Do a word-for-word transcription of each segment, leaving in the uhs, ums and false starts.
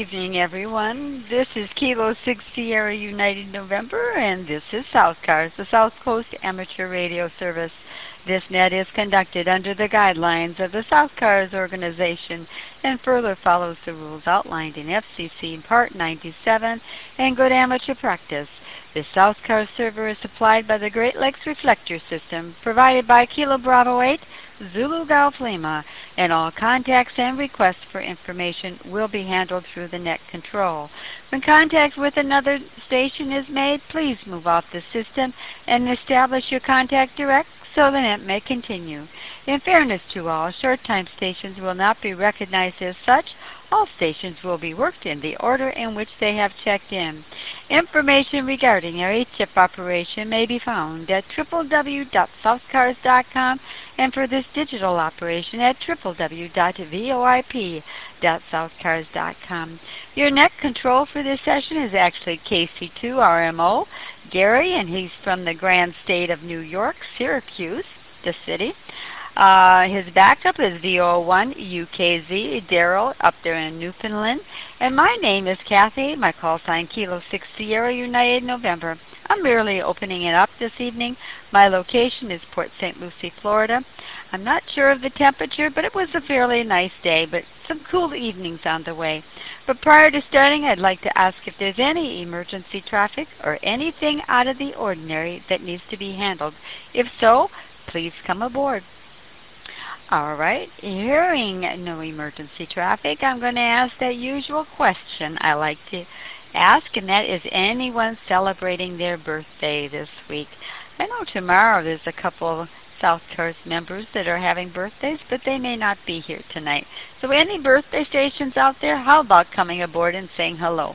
evening, everyone. This is Kilo six Sierra United November, and this is South Cars, the South Coast Amateur Radio Service. This net is conducted under the guidelines of the South Cars organization and further follows the rules outlined in F C C Part ninety-seven and Good Amateur Practice. The South Cars server is supplied by the Great Lakes Reflector System, provided by Kilo Bravo eight, Zulu Golf Lima, and all contacts and requests for information will be handled through the net control. When contact with another station is made, please move off the system and establish your contact direct so the net may continue. In fairness to all, short-time stations will not be recognized as such. All stations will be worked in the order in which they have checked in. Information regarding our H F operation may be found at w w w dot south cars dot com and for this digital operation at w w w dot voip dot south cars dot com. Your net control for this session is actually K C two R M O, Gary, and he's from the grand state of New York, Syracuse, the city. Uh, his backup is V O one U K Z, Daryl, up there in Newfoundland. And my name is Kathy, my call sign Kilo six Sierra United November. I'm merely opening it up this evening. My location is Port Saint Lucie, Florida. I'm not sure of the temperature, but it was a fairly nice day, but some cool evenings on the way. But prior to starting, I'd like to ask if there's any emergency traffic or anything out of the ordinary that needs to be handled. If so, please come aboard. All right, hearing no emergency traffic, I'm going to ask that usual question I like to ask, and that is anyone celebrating their birthday this week? I know tomorrow there's a couple of South Cars members that are having birthdays, but they may not be here tonight. So any birthday stations out there, how about coming aboard and saying hello?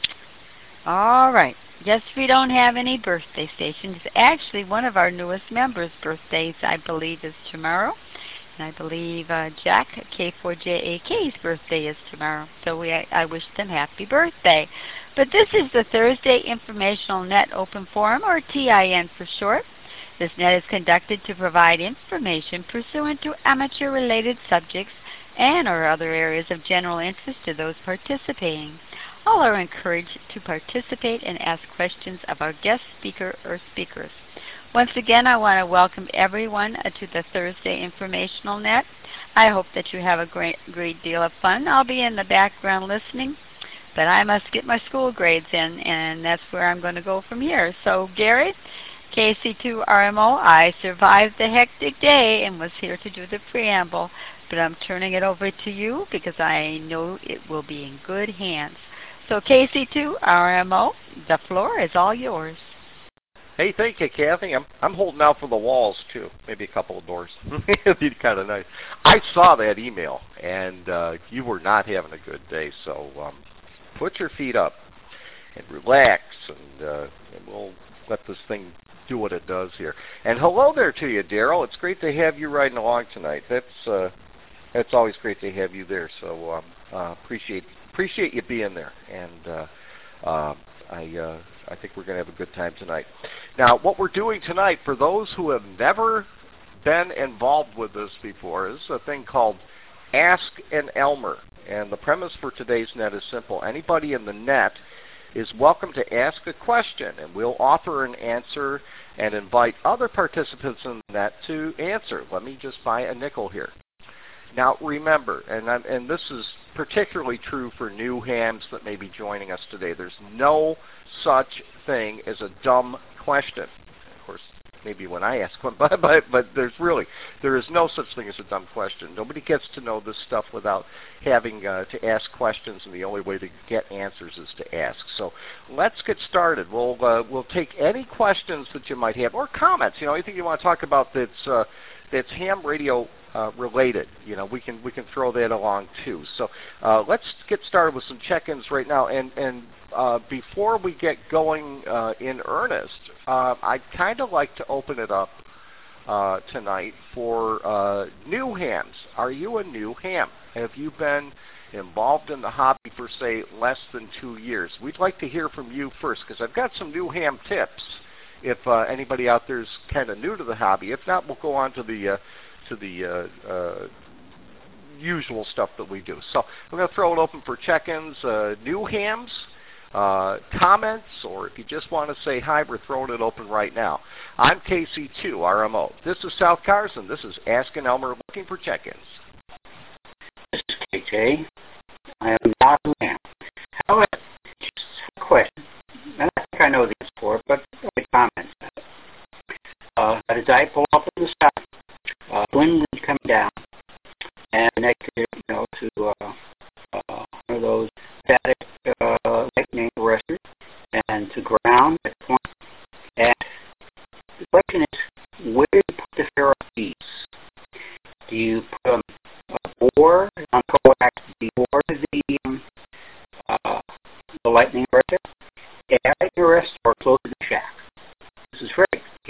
All right. Yes, we don't have any birthday stations. Actually, one of our newest members' birthdays, I believe, is tomorrow. And I believe uh, Jack, K four J A K's birthday is tomorrow. So we, I, I wish them happy birthday. But this is the Thursday Informational Net Open Forum, or T I N for short. This net is conducted to provide information pursuant to amateur-related subjects and or other areas of general interest to those participating. All are encouraged to participate and ask questions of our guest speaker or speakers. Once again, I want to welcome everyone to the Thursday Informational Net. I hope that you have a great, great deal of fun. I'll be in the background listening, but I must get my school grades in, and that's where I'm going to go from here. So, Gary, K C two R M O, I survived the hectic day and was here to do the preamble, but I'm turning it over to you because I know it will be in good hands. So, K C two R M O, the floor is all yours. Hey, thank you, Kathy. I'm I'm holding out for the walls too. Maybe a couple of doors. It'd be kind of nice. I saw that email, and uh, you were not having a good day. So um, put your feet up and relax, and, uh, and we'll let this thing do what it does here. And hello there to you, Daryl. It's great to have you riding along tonight. That's uh, that's always great to have you there. So um, uh, appreciate appreciate you being there, and uh, uh, I. Uh, I think we're going to have a good time tonight. Now, what we're doing tonight, for those who have never been involved with this before, is a thing called Ask an Elmer. And the premise for today's net is simple. Anybody in the net is welcome to ask a question, and we'll offer an answer and invite other participants in the net to answer. Let me just buy a nickel here. Now, remember, and, I'm, and this is particularly true for new hams that may be joining us today, there's no such thing as a dumb question. Of course, maybe when I ask one, but, but, but there's really, there is no such thing as a dumb question. Nobody gets to know this stuff without having uh, to ask questions, and the only way to get answers is to ask. So let's get started. We'll, uh, we'll take any questions that you might have, or comments, you know, anything you want to talk about that's, uh, that's ham radio Uh, related. You know, we can we can throw that along too. So uh, let's get started with some check-ins right now. And and uh, before we get going uh, in earnest, uh, I'd kind of like to open it up uh, tonight for uh, new hams. Are you a new ham? Have you been involved in the hobby for, say, less than two years? We'd like to hear from you first, because I've got some new ham tips if uh, anybody out there is kind of new to the hobby. If not, we'll go on to the uh, to the uh, uh, usual stuff that we do. So we're going to throw it open for check-ins, uh, new hams, uh, comments, or if you just want to say hi, we're throwing it open right now. I'm K C two R M O. This is South Carson. This is Asking Elmer, looking for check-ins. This is K J. I am not a man. However, just a question. And I think I know the answer for it, but the comments. Uh, had a dipole up in the south, uh, wind coming down, and connected, you know, to uh, uh, one of those static uh, lightning arresters, and to ground at point. And the question is, where do you put the ferro keys? Do you put them a bore on coax before the um, uh, the lightning arrestor, add the arrest, or close the shack? This is Fred.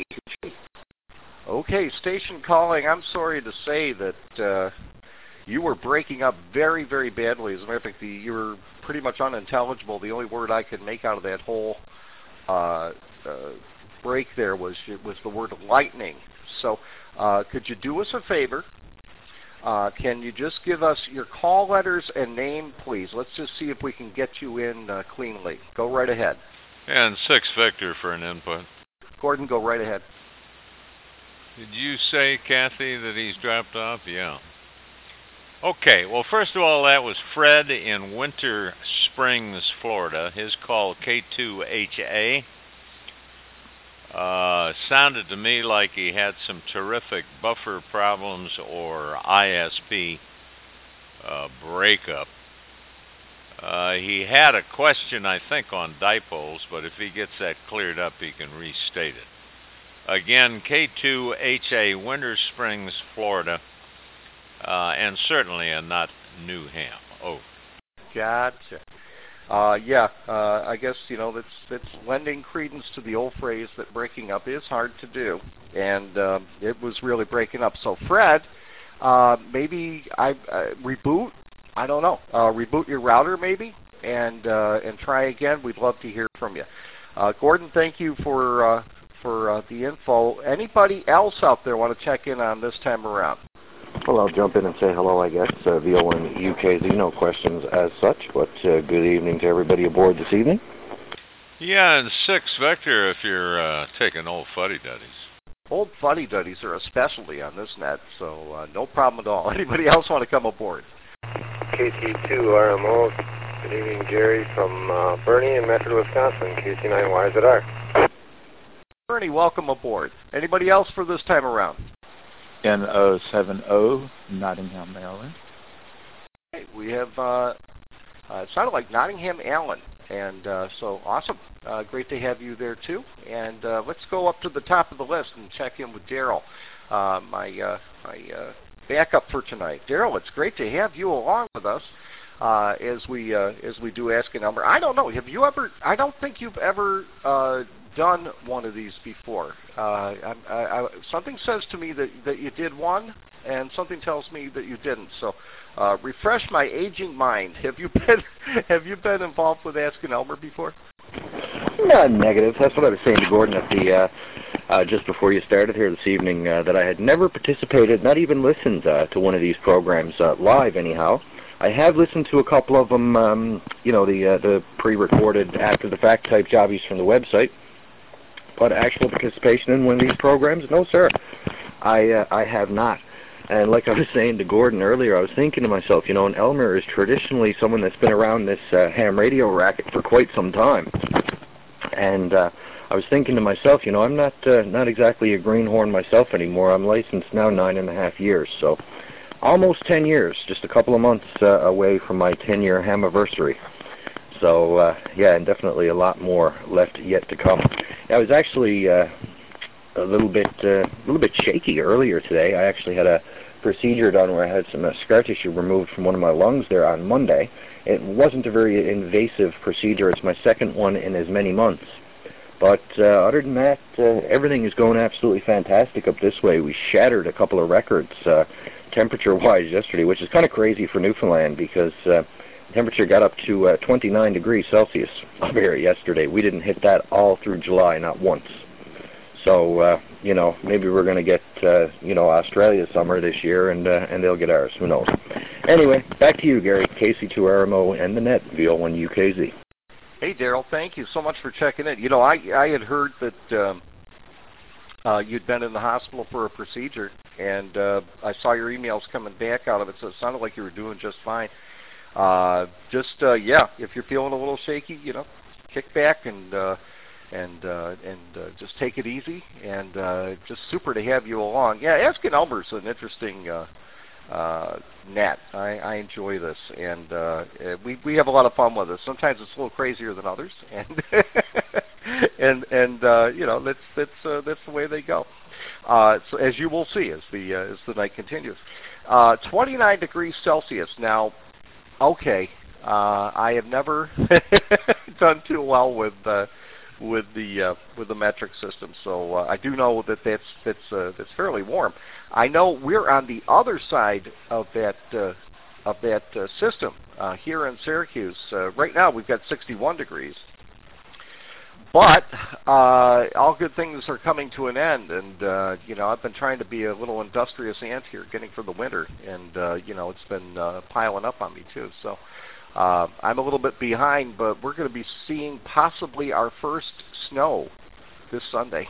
Okay, station calling. I'm sorry to say that uh, you were breaking up very, very badly. As a matter of fact, the, you were pretty much unintelligible. The only word I could make out of that whole uh, uh, break there was was the word lightning. So uh, could you do us a favor? Uh, can you just give us your call letters and name, please? Let's just see if we can get you in uh, cleanly. Go right ahead. And six Victor for an input. Gordon, go right ahead. Did you say, Kathy, that he's dropped off? Yeah. Okay, well, first of all, that was Fred in Winter Springs, Florida. His call, K two H A. Uh, sounded to me like he had some terrific buffer problems or I S P uh, breakup. Uh, he had a question, I think, on dipoles, but if he gets that cleared up, he can restate it. Again, K two H A, Winter Springs, Florida, uh, and certainly a not New Ham. Oh. Gotcha. Uh, yeah, uh, I guess, you know, that's, that's lending credence to the old phrase that breaking up is hard to do, and um, it was really breaking up. So, Fred, uh, maybe I uh, reboot, I don't know, uh, reboot your router maybe, and uh, and try again. We'd love to hear from you. Uh, Gordon, thank you for... Uh, for uh, the info. Anybody else out there want to check in on this time around? Well, I'll jump in and say hello, I guess. Uh, V O N U K Z, no questions as such, but uh, good evening to everybody aboard this evening. Yeah, and six Vector if you're uh, taking old fuddy-duddies. Old fuddy-duddies are a specialty on this net, so uh, no problem at all. Anybody else want to come aboard? K C two R M O, good evening, Jerry from uh, Bernie in Medford, Wisconsin, K C nine Y Z R. Bernie, welcome aboard. Anybody else for this time around? N zero seven zero, Nottingham, Maryland. Okay, we have, uh, uh, it sounded like Nottingham, Allen, and uh, so awesome. Uh, great to have you there, too. And uh, let's go up to the top of the list and check in with Daryl, uh, my, uh, my uh, backup for tonight. Daryl, it's great to have you along with us uh, as we uh, as we do Ask a Number. I don't know, have you ever, I don't think you've ever uh, done one of these before. Uh, I, I, I, something says to me that, that you did one, and something tells me that you didn't. So, uh, refresh my aging mind. Have you been Have you been involved with Asking Elmer before? No, negative. That's what I was saying to Gordon at the uh, uh, just before you started here this evening. Uh, that I had never participated, not even listened uh, to one of these programs uh, live, anyhow. I have listened to a couple of them. Um, you know, the uh, the pre-recorded, after-the-fact type jobbies from the website. But actual participation in one of these programs, no, sir. I uh, I have not. And like I was saying to Gordon earlier, I was thinking to myself, you know, and Elmer is traditionally someone that's been around this uh, ham radio racket for quite some time. And uh, I was thinking to myself, you know, I'm not uh, not exactly a greenhorn myself anymore. I'm licensed now nine and a half years, so almost ten years, just a couple of months uh, away from my ten-year hamiversary. So, uh, yeah, and definitely a lot more left yet to come. I was actually uh, a little bit uh, a little bit shaky earlier today. I actually had a procedure done where I had some uh, scar tissue removed from one of my lungs there on Monday. It wasn't a very invasive procedure. It's my second one in as many months. But uh, other than that, uh, everything is going absolutely fantastic up this way. We shattered a couple of records uh, temperature-wise yesterday, which is kind of crazy for Newfoundland because uh, temperature got up to uh, twenty-nine degrees Celsius up here yesterday. We didn't hit that all through July, not once. So, uh, you know, maybe we're going to get, uh, you know, Australia summer this year, and uh, and they'll get ours. Who knows? Anyway, back to you, Gary. K C two R M O and the net, V O one U K Z. Hey, Daryl, thank you so much for checking in. You know, I, I had heard that um, uh, you'd been in the hospital for a procedure, and uh, I saw your emails coming back out of it, so it sounded like you were doing just fine. Uh, just, uh, yeah, if you're feeling a little shaky, you know, kick back and uh, and uh, and uh, just take it easy, and uh, just super to have you along. Yeah, Asking Elmer's an interesting uh, uh, net. I, I enjoy this, and uh, we we have a lot of fun with it. Sometimes it's a little crazier than others, and and and uh, you know that's that's uh, that's the way they go. Uh, so as you will see as the uh, as the night continues, uh, twenty-nine degrees Celsius now. Okay, uh, I have never done too well with uh, with the uh, with the metric system, so uh, I do know that that's that's uh, that's fairly warm. I know we're on the other side of that uh, of that uh, system uh, here in Syracuse. Uh, right now, we've got sixty-one degrees, but uh, all good things are coming to an end, and uh, you know I've been trying to be a little industrious ant here, getting for the winter, and uh, you know it's been uh, piling up on me too. So. Uh, I'm a little bit behind, but we're going to be seeing possibly our first snow this Sunday.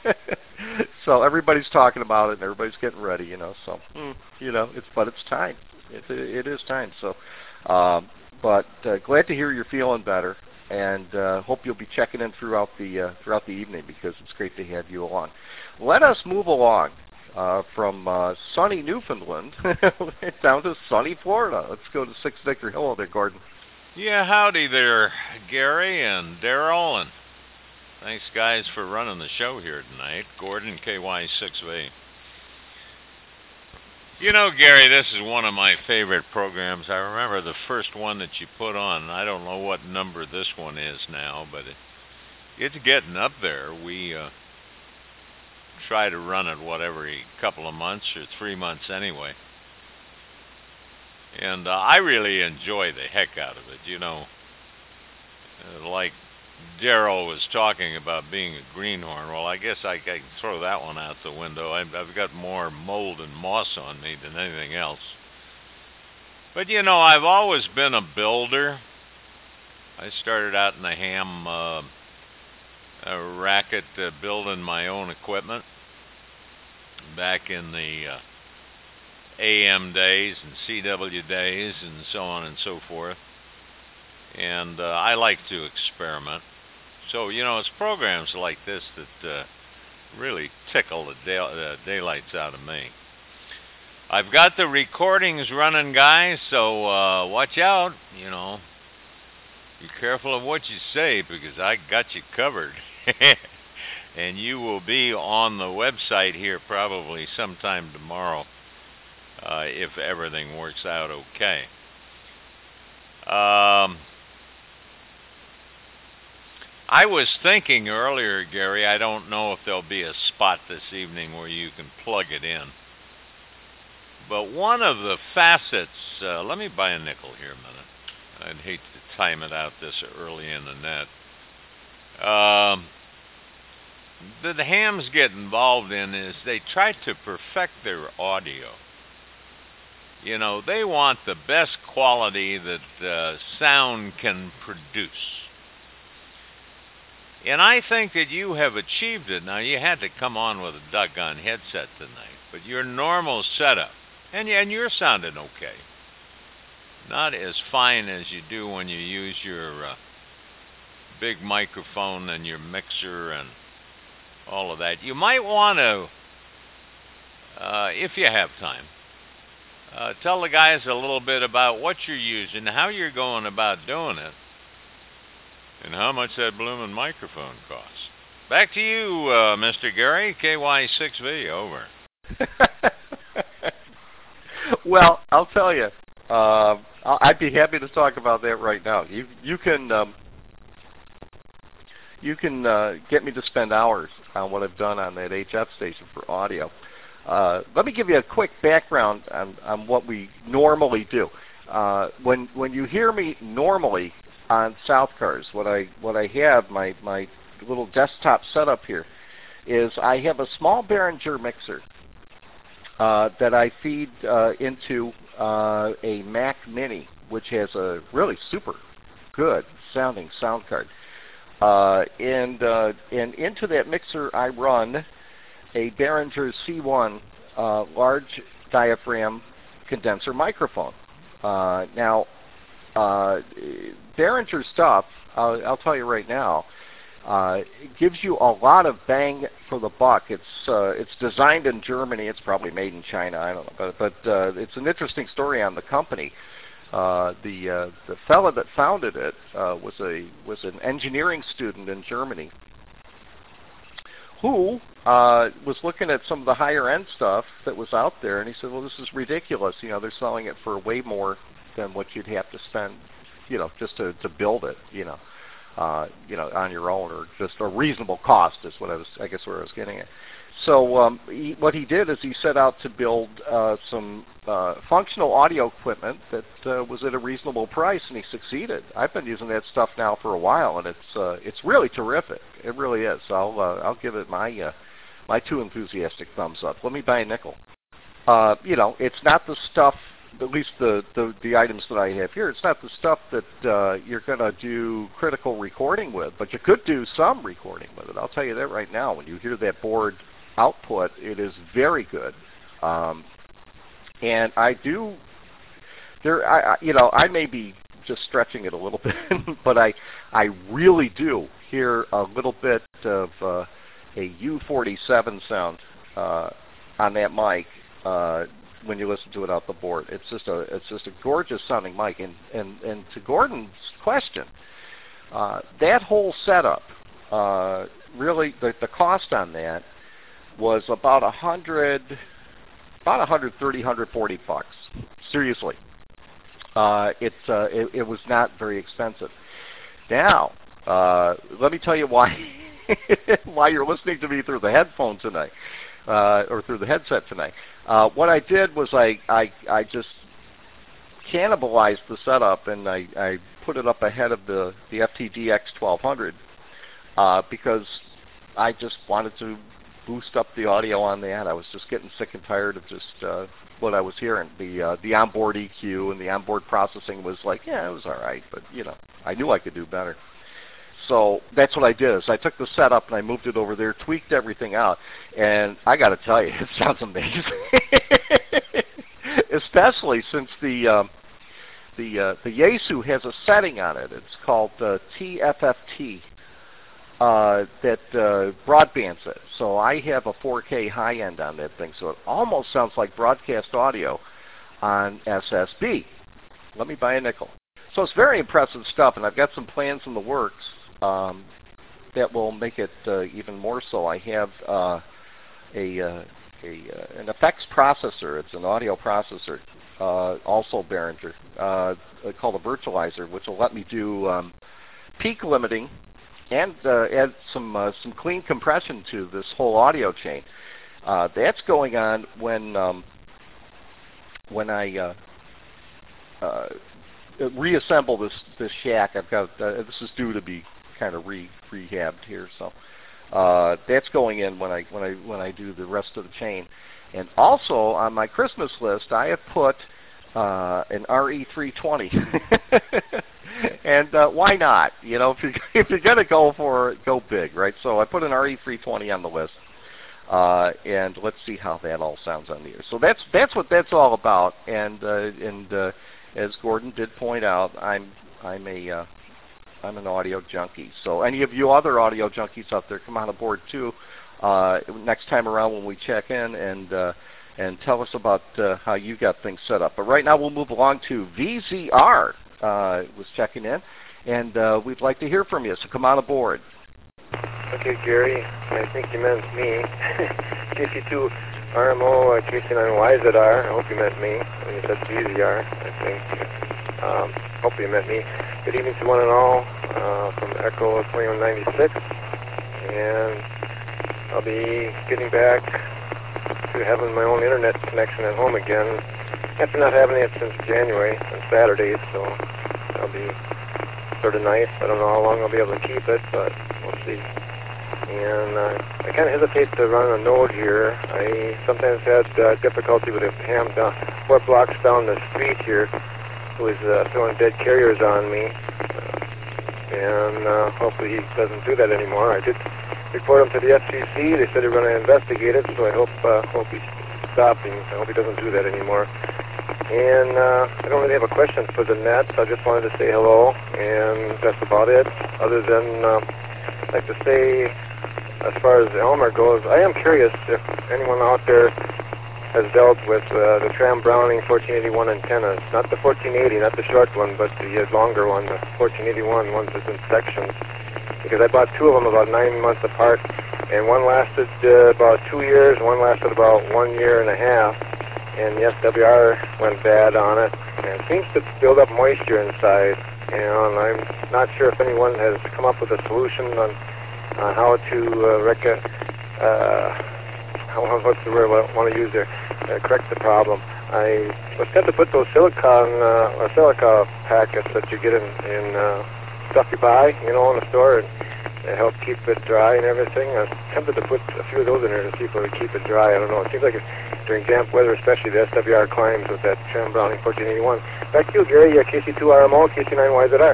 So everybody's talking about it, and everybody's getting ready, you know. So, mm, you know, it's but it's time. It, it is time. So, um, but uh, glad to hear you're feeling better, and uh, hope you'll be checking in throughout the uh, throughout the evening because it's great to have you along. Let us move along. Uh, from uh, sunny Newfoundland down to sunny Florida. Let's go to six Victor. Hello there, Gordon. Yeah, howdy there, Gary and Daryl, and thanks, guys, for running the show here tonight. Gordon, K Y six V. You know, Gary, this is one of my favorite programs. I remember the first one that you put on. I don't know what number this one is now, but it, it's getting up there. We... Uh, try to run it, what, every couple of months or three months anyway. And uh, I really enjoy the heck out of it, you know. Uh, like Daryl was talking about being a greenhorn. Well, I guess I, I can throw that one out the window. I've, I've got more mold and moss on me than anything else. But, you know, I've always been a builder. I started out in the ham... Uh, a racket uh, building my own equipment back in the uh, A M days and C W days and so on and so forth. And uh, I like to experiment. So, you know, it's programs like this that uh, really tickle the day- uh, daylights out of me. I've got the recordings running, guys, so uh, watch out, you know. Be careful of what you say because I got you covered. And you will be on the website here probably sometime tomorrow uh, if everything works out okay. Um, I was thinking earlier, Gary, I don't know if there'll be a spot this evening where you can plug it in. But one of the facets, uh, let me buy a nickel here a minute. I'd hate to time it out this early in the net. Um, that the hams get involved in is they try to perfect their audio. You know, they want the best quality that uh, sound can produce. And I think that you have achieved it. Now, you had to come on with a doggone headset tonight, but your normal setup, and, and you're sounding okay. Not as fine as you do when you use your uh, big microphone and your mixer and all of that. You might want to, uh, if you have time, uh, tell the guys a little bit about what you're using, how you're going about doing it, and how much that blooming microphone costs. Back to you, uh, Mister Gary, K Y six V, over. Well, I'll tell you. Uh, I'd be happy to talk about that right now. You you can um, you can uh, get me to spend hours on what I've done on that H F station for audio. Uh, let me give you a quick background on, on what we normally do. Uh, when when you hear me normally on South Cars, what I what I have my my little desktop setup here is I have a small Behringer mixer uh, that I feed uh, into uh, a Mac Mini, which has a really super good sounding sound card. Uh, and uh, and into that mixer I run a Behringer C one uh, large diaphragm condenser microphone. Uh, now, uh, Behringer stuff, I'll, I'll tell you right now, uh, it gives you a lot of bang for the buck. It's uh, it's designed in Germany. It's probably made in China. I don't know, but, but uh, it's an interesting story on the company. Uh, the uh, the fellow that founded it uh, was a was an engineering student in Germany who uh, was looking at some of the higher end stuff that was out there, and he said, "Well, this is ridiculous. You know, they're selling it for way more than what you'd have to spend, you know, just to, to build it, you know, uh, you know, on your own, or just a reasonable cost is what I was, I guess, where I was getting at." So um, he, what he did is he set out to build uh, some uh, functional audio equipment that uh, was at a reasonable price, and he succeeded. I've been using that stuff now for a while, and it's uh, it's really terrific. It really is. I'll uh, I'll give it my uh, my two enthusiastic thumbs up. Let me buy a nickel. Uh, you know, it's not the stuff. At least the, the the items that I have here, it's not the stuff that uh, you're going to do critical recording with, but you could do some recording with it. I'll tell you that right now. When you hear that board output, it is very good. Um, and I do, there, I, I, you know, I may be just stretching it a little bit, but I, I really do hear a little bit of uh, a U forty-seven sound uh, on that mic uh, when you listen to it out the board. It's just a, it's just a gorgeous sounding mic. And and, and to Gordon's question, uh, that whole setup, uh, really, the, the cost on that was about a hundred, about a hundred thirty, hundred forty bucks. Seriously, uh, it's uh, it, it was not very expensive. Now, uh, let me tell you why why you're listening to me through the headphone tonight, uh, or through the headset tonight. Uh, what I did was I I, I just cannibalized the setup, and I, I put it up ahead of the the F T D X twelve hundred uh, because I just wanted to boost up the audio on that. I was just getting sick and tired of just uh, what I was hearing. The uh, the onboard E Q and the onboard processing was like, yeah, it was all right, but you know, I knew I could do better. So that's what I did. Is I took the setup and I moved it over there, tweaked everything out, and I got to tell you, it sounds amazing. Especially since the um, the uh, the Yaesu has a setting on it. It's called uh, T F F T. Uh, that uh, broadbands it. So I have a four K high end on that thing, so it almost sounds like broadcast audio on S S B. Let me buy a nickel. So it's very impressive stuff, and I've got some plans in the works um, that will make it uh, even more so. I have uh, a, uh, a uh, an effects processor. It's an audio processor, uh, also Behringer, uh, called a virtualizer, which will let me do um, peak limiting and uh, add some uh, some clean compression to this whole audio chain. Uh, that's going on when um, when I uh, uh, reassemble this this shack. I've got uh, this is due to be kind of re rehabbed here, so uh, that's going in when I when I when I do the rest of the chain. And also on my Christmas list, I have put uh, an R E three twenty. And uh, why not? You know, if you're, if you're going to go for it, go big, right? So I put an R E three twenty on the list, uh, and let's see how that all sounds on the air. So that's that's what that's all about. And uh, and uh, as Gordon did point out, I'm I'm a uh, I'm an audio junkie. So any of you other audio junkies out there, come on aboard too. Uh, next time around when we check in and uh, and tell us about uh, how you got things set up. But right now we'll move along to V Z R. Uh, was checking in, and uh, we'd like to hear from you, so come on aboard. Okay, Gary, I think you meant me. K C two R M O, uh, K C nine Y Z R, I hope you meant me when you said V Z R, I think. Um, hope you meant me. Good evening to one and all uh, from Echo twenty-one ninety-six, and I'll be getting back to having my own internet connection at home again after not having it since January on Saturdays, so that'll be sort of nice. I don't know how long I'll be able to keep it, but we'll see. and uh, I kind of hesitate to run a node here. I sometimes had uh, difficulty with a ham down, four blocks down the street here, who was uh, throwing dead carriers on me, uh, and uh, hopefully he doesn't do that anymore. I did report him to the F C C. They said they're going to investigate it, so I hope uh, hope he stops him. I hope he doesn't do that anymore. And uh, I don't really have a question for the net. I just wanted to say hello, and that's about it. Other than uh, I'd like to say, as far as Elmer goes, I am curious if anyone out there has dealt with uh, the Tram Browning fourteen eighty-one antennas. Not the fourteen eighty, not the short one, but the uh, longer one, the fourteen eighty-one, one that's in sections. Because I bought two of them about nine months apart, and one lasted uh, about two years, and one lasted about one year and a half. And the S W R went bad on it, and it seems to build up moisture inside. And I'm not sure if anyone has come up with a solution on, on how to uh, rec- uh, how, what's the word I want to use there, uh, correct the problem. I was tempted to put those silicon uh, or silica packets that you get in, in uh, stuff you buy, you know, in the store, and they help keep it dry and everything. I was tempted to put a few of those in there to see if it would keep it dry. I don't know. It seems like it, during damp weather, especially the S W R climbs with that Tram Browning fourteen eighty-one. Back to you, Gary. Uh, K C two R M O, K C nine Y Z R.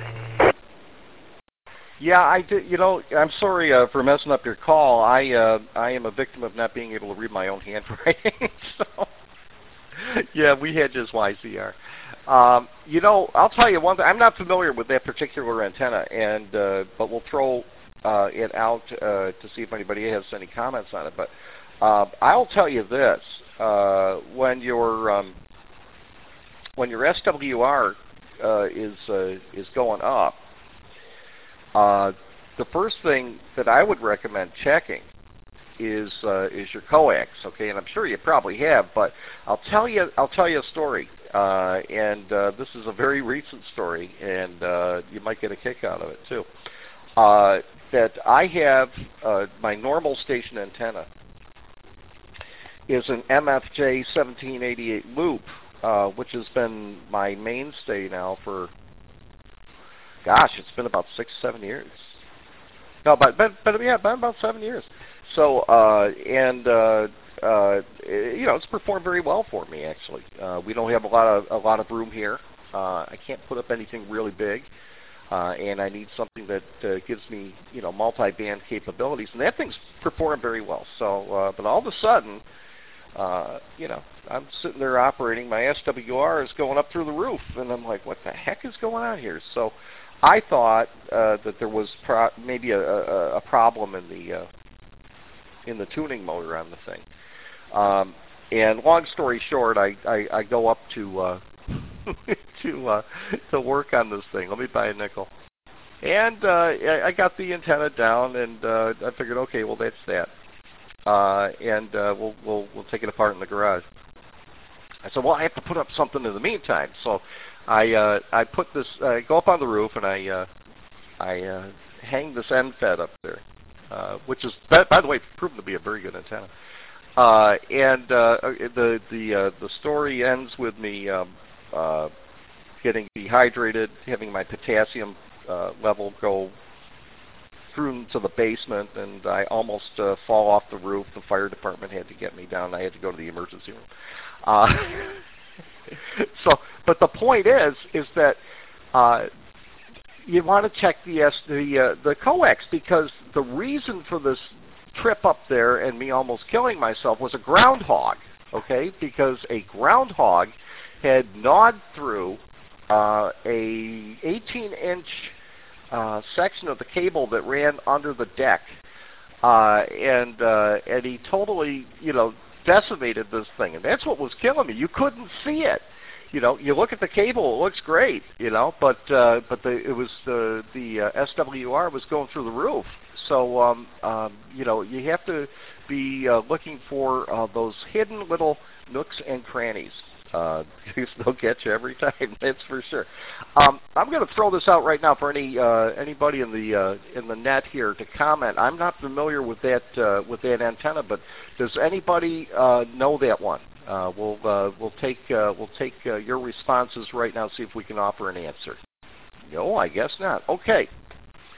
Yeah, I did. You know, I'm sorry uh, for messing up your call. I uh, I am a victim of not being able to read my own handwriting. So, yeah, we had just Y Z R. Um, you know, I'll tell you one thing. I'm not familiar with that particular antenna, and uh, but we'll throw uh, it out uh, to see if anybody has any comments on it. But uh, I'll tell you this: uh, when your um, when your S W R uh, is uh, is going up, uh, the first thing that I would recommend checking is uh, is your coax. Okay, and I'm sure you probably have, but I'll tell you I'll tell you a story. Uh, and uh, this is a very recent story, and uh, you might get a kick out of it too. Uh, that I have uh, my normal station antenna is an M F J seventeen eighty-eight loop, uh, which has been my mainstay now for, gosh, it's been about six, seven years. No, but but, but yeah, been about seven years. So uh, and. Uh, Uh, you know, it's performed very well for me, actually. Uh, we don't have a lot of a lot of room here. Uh, I can't put up anything really big, uh, and I need something that uh, gives me, you know, multi-band capabilities. And that thing's performed very well. So, uh, but all of a sudden, uh, you know, I'm sitting there operating. My S W R is going up through the roof, and I'm like, what the heck is going on here? So, I thought uh, that there was pro- maybe a, a, a problem in the uh, in the tuning motor on the thing. Um, and long story short, I, I, I go up to uh, to uh, to work on this thing. Let me buy a nickel. And uh, I got the antenna down, and uh, I figured, okay, well that's that. Uh, and uh, we'll we'll we'll take it apart in the garage. I said, well, I have to put up something in the meantime. So I uh, I put this, I go up on the roof, and I uh, I uh, hang this end fed up there, uh, which is by, by the way proven to be a very good antenna. Uh, and uh, the the uh, the story ends with me um, uh, getting dehydrated, having my potassium uh, level go through into the basement, and I almost uh, fall off the roof. The fire department had to get me down. I had to go to the emergency room. Uh, so, but the point is, is that uh, you want to check the S, the uh, the coax, because the reason for this trip up there and me almost killing myself was a groundhog, okay? Because a groundhog had gnawed through uh, a eighteen inch uh, section of the cable that ran under the deck, uh, and uh, and he totally, you know, decimated this thing, and that's what was killing me. You couldn't see it. You know, you look at the cable, it looks great, you know, but uh, but the, it was the the uh, S W R was going through the roof. So um, um, you know, you have to be uh, looking for uh, those hidden little nooks and crannies. Uh, they'll get you every time, that's for sure. Um, I'm going to throw this out right now for any uh, anybody in the uh, in the net here to comment. I'm not familiar with that uh, with that antenna, but does anybody uh, know that one? Uh, we'll uh, we'll take uh, we'll take uh, your responses right now. See if we can offer an answer. No, I guess not. Okay.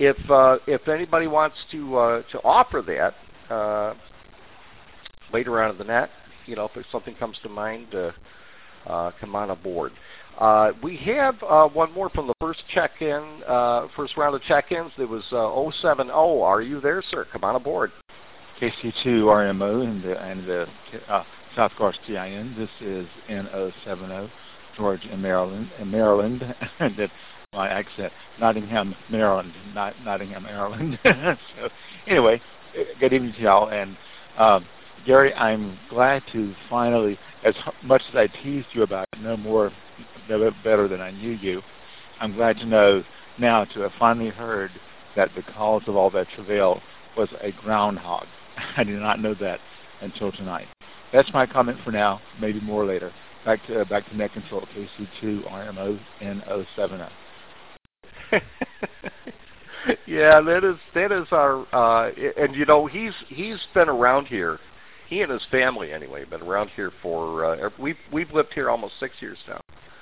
if uh, if anybody wants to uh, to offer that uh, later on in the net, you know, if something comes to mind, uh, uh, come on aboard. Uh, we have uh, one more from the first check-in, uh, first round of check-ins. It was uh, oh seven oh. Are you there, sir? Come on aboard. K C two R M O and the, and the uh, South Coast T I N. This is N oh seven oh, George in Maryland. In Maryland, that's my accent. Nottingham, Maryland, not Nottingham, Maryland. So anyway, good evening to y'all. And um, Gary, I'm glad to finally, as much as I teased you about it, no more better than I knew you, I'm glad to know now to have finally heard that the cause of all that travail was a groundhog. I did not know that until tonight. That's my comment for now, maybe more later. Back to uh, back to net control, K C two R M O N oh seven oh. Yeah, that is that is our uh, and you know he's he's been around here. He and his family anyway been around here for uh, we've we've lived here almost six years now.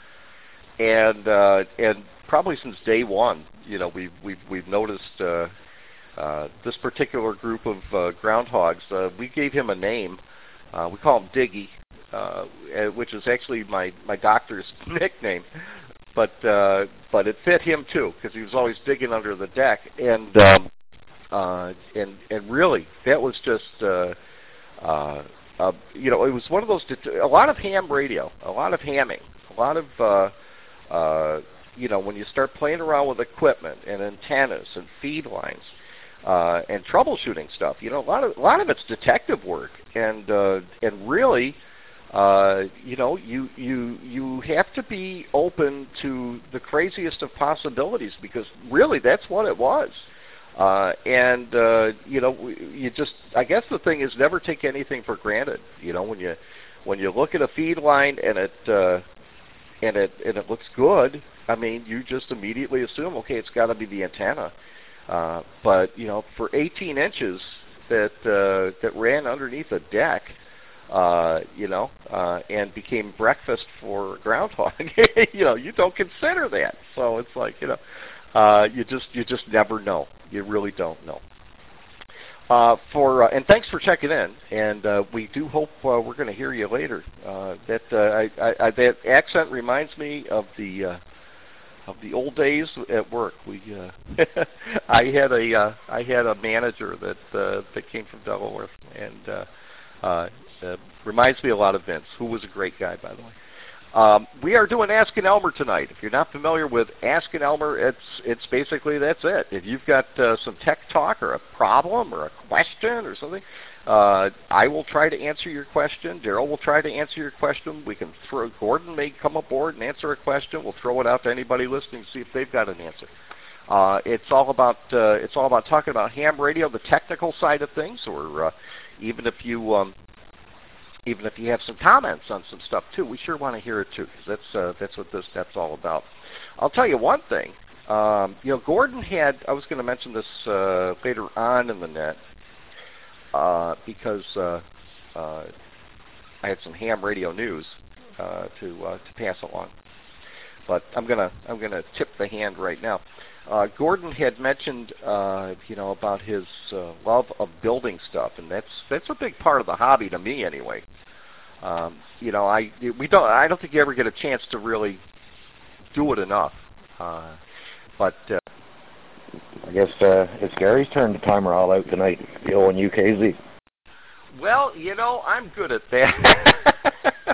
And uh, and probably since day one, you know, we've we've we've noticed uh, uh, this particular group of uh, groundhogs. Uh, we gave him a name. Uh, we call him Diggy, uh, which is actually my, my doctor's nickname. But uh, but it fit him too because he was always digging under the deck. And um, uh, and and really, that was just uh, uh, uh, you know, it was one of those. A lot of ham radio, a lot of hamming, a lot of uh, Uh, you know, when you start playing around with equipment and antennas and feed lines uh, and troubleshooting stuff, you know, a lot of a lot of it's detective work, and uh, and really, uh, you know, you you you have to be open to the craziest of possibilities because really that's what it was. Uh, and uh, you know, you just I guess the thing is never take anything for granted. You know, when you when you look at a feed line and it uh, and it and it looks good, I mean, you just immediately assume, okay, it's got to be the antenna. Uh, but you know, for eighteen inches that uh, that ran underneath a deck, uh, you know, uh, and became breakfast for groundhog, you know, you don't consider that. So it's like, you know, uh, you just you just never know. You really don't know. Uh, for uh, and thanks for checking in, and uh, we do hope uh, we're going to hear you later. Uh, that uh, I, I, I, that accent reminds me of the uh, of the old days at work. We uh, I had a uh, I had a manager that uh, that came from Delaware, and uh, uh, uh, reminds me a lot of Vince, who was a great guy, by the way. Um, we are doing Ask an Elmer tonight. If you're not familiar with Ask an Elmer, it's it's basically that's it. If you've got uh, some tech talk or a problem or a question or something, uh, I will try to answer your question. Daryl will try to answer your question. We can throw Gordon may come aboard and answer a question. We'll throw it out to anybody listening, see if they've got an answer. Uh, it's all about uh, it's all about talking about ham radio, the technical side of things, or uh, even if you. Um, Even if you have some comments on some stuff too, we sure want to hear it too, because that's uh, that's what this that's all about. I'll tell you one thing. Um, you know, Gordon had. I was going to mention this uh, later on in the net uh, because uh, uh, I had some ham radio news uh, to uh, to pass along. But I'm gonna I'm gonna tip the hand right now. Uh, Gordon had mentioned, uh, you know, about his uh, love of building stuff, and that's that's a big part of the hobby to me, anyway. Um, you know, I we don't I don't think you ever get a chance to really do it enough. Uh, but uh, I guess uh, it's Gary's turn to time her all out tonight. The O and U K Z. Well, you know, I'm good at that.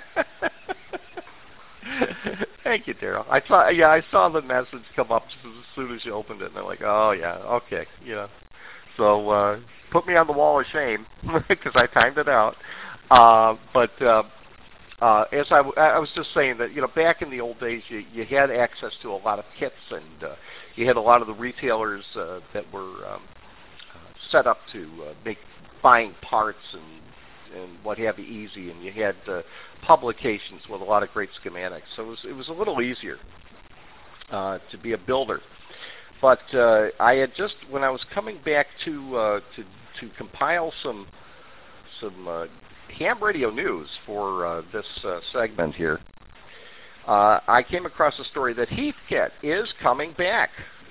Thank you, Daryl. I saw, yeah, I saw the message come up just as soon as you opened it, and I'm like, oh yeah, okay, yeah. So uh, put me on the wall of shame because I timed it out. Uh, but uh, uh, as I, w- I was just saying that, you know, back in the old days, you, you had access to a lot of kits, and uh, you had a lot of the retailers uh, that were um, set up to uh, make buying parts and and what have you easy, and you had uh, publications with a lot of great schematics. So it was, it was a little easier uh, to be a builder. But uh, I had just, when I was coming back to uh, to, to compile some some uh, ham radio news for uh, this uh, segment here, uh, I came across a story that Heathkit is coming back.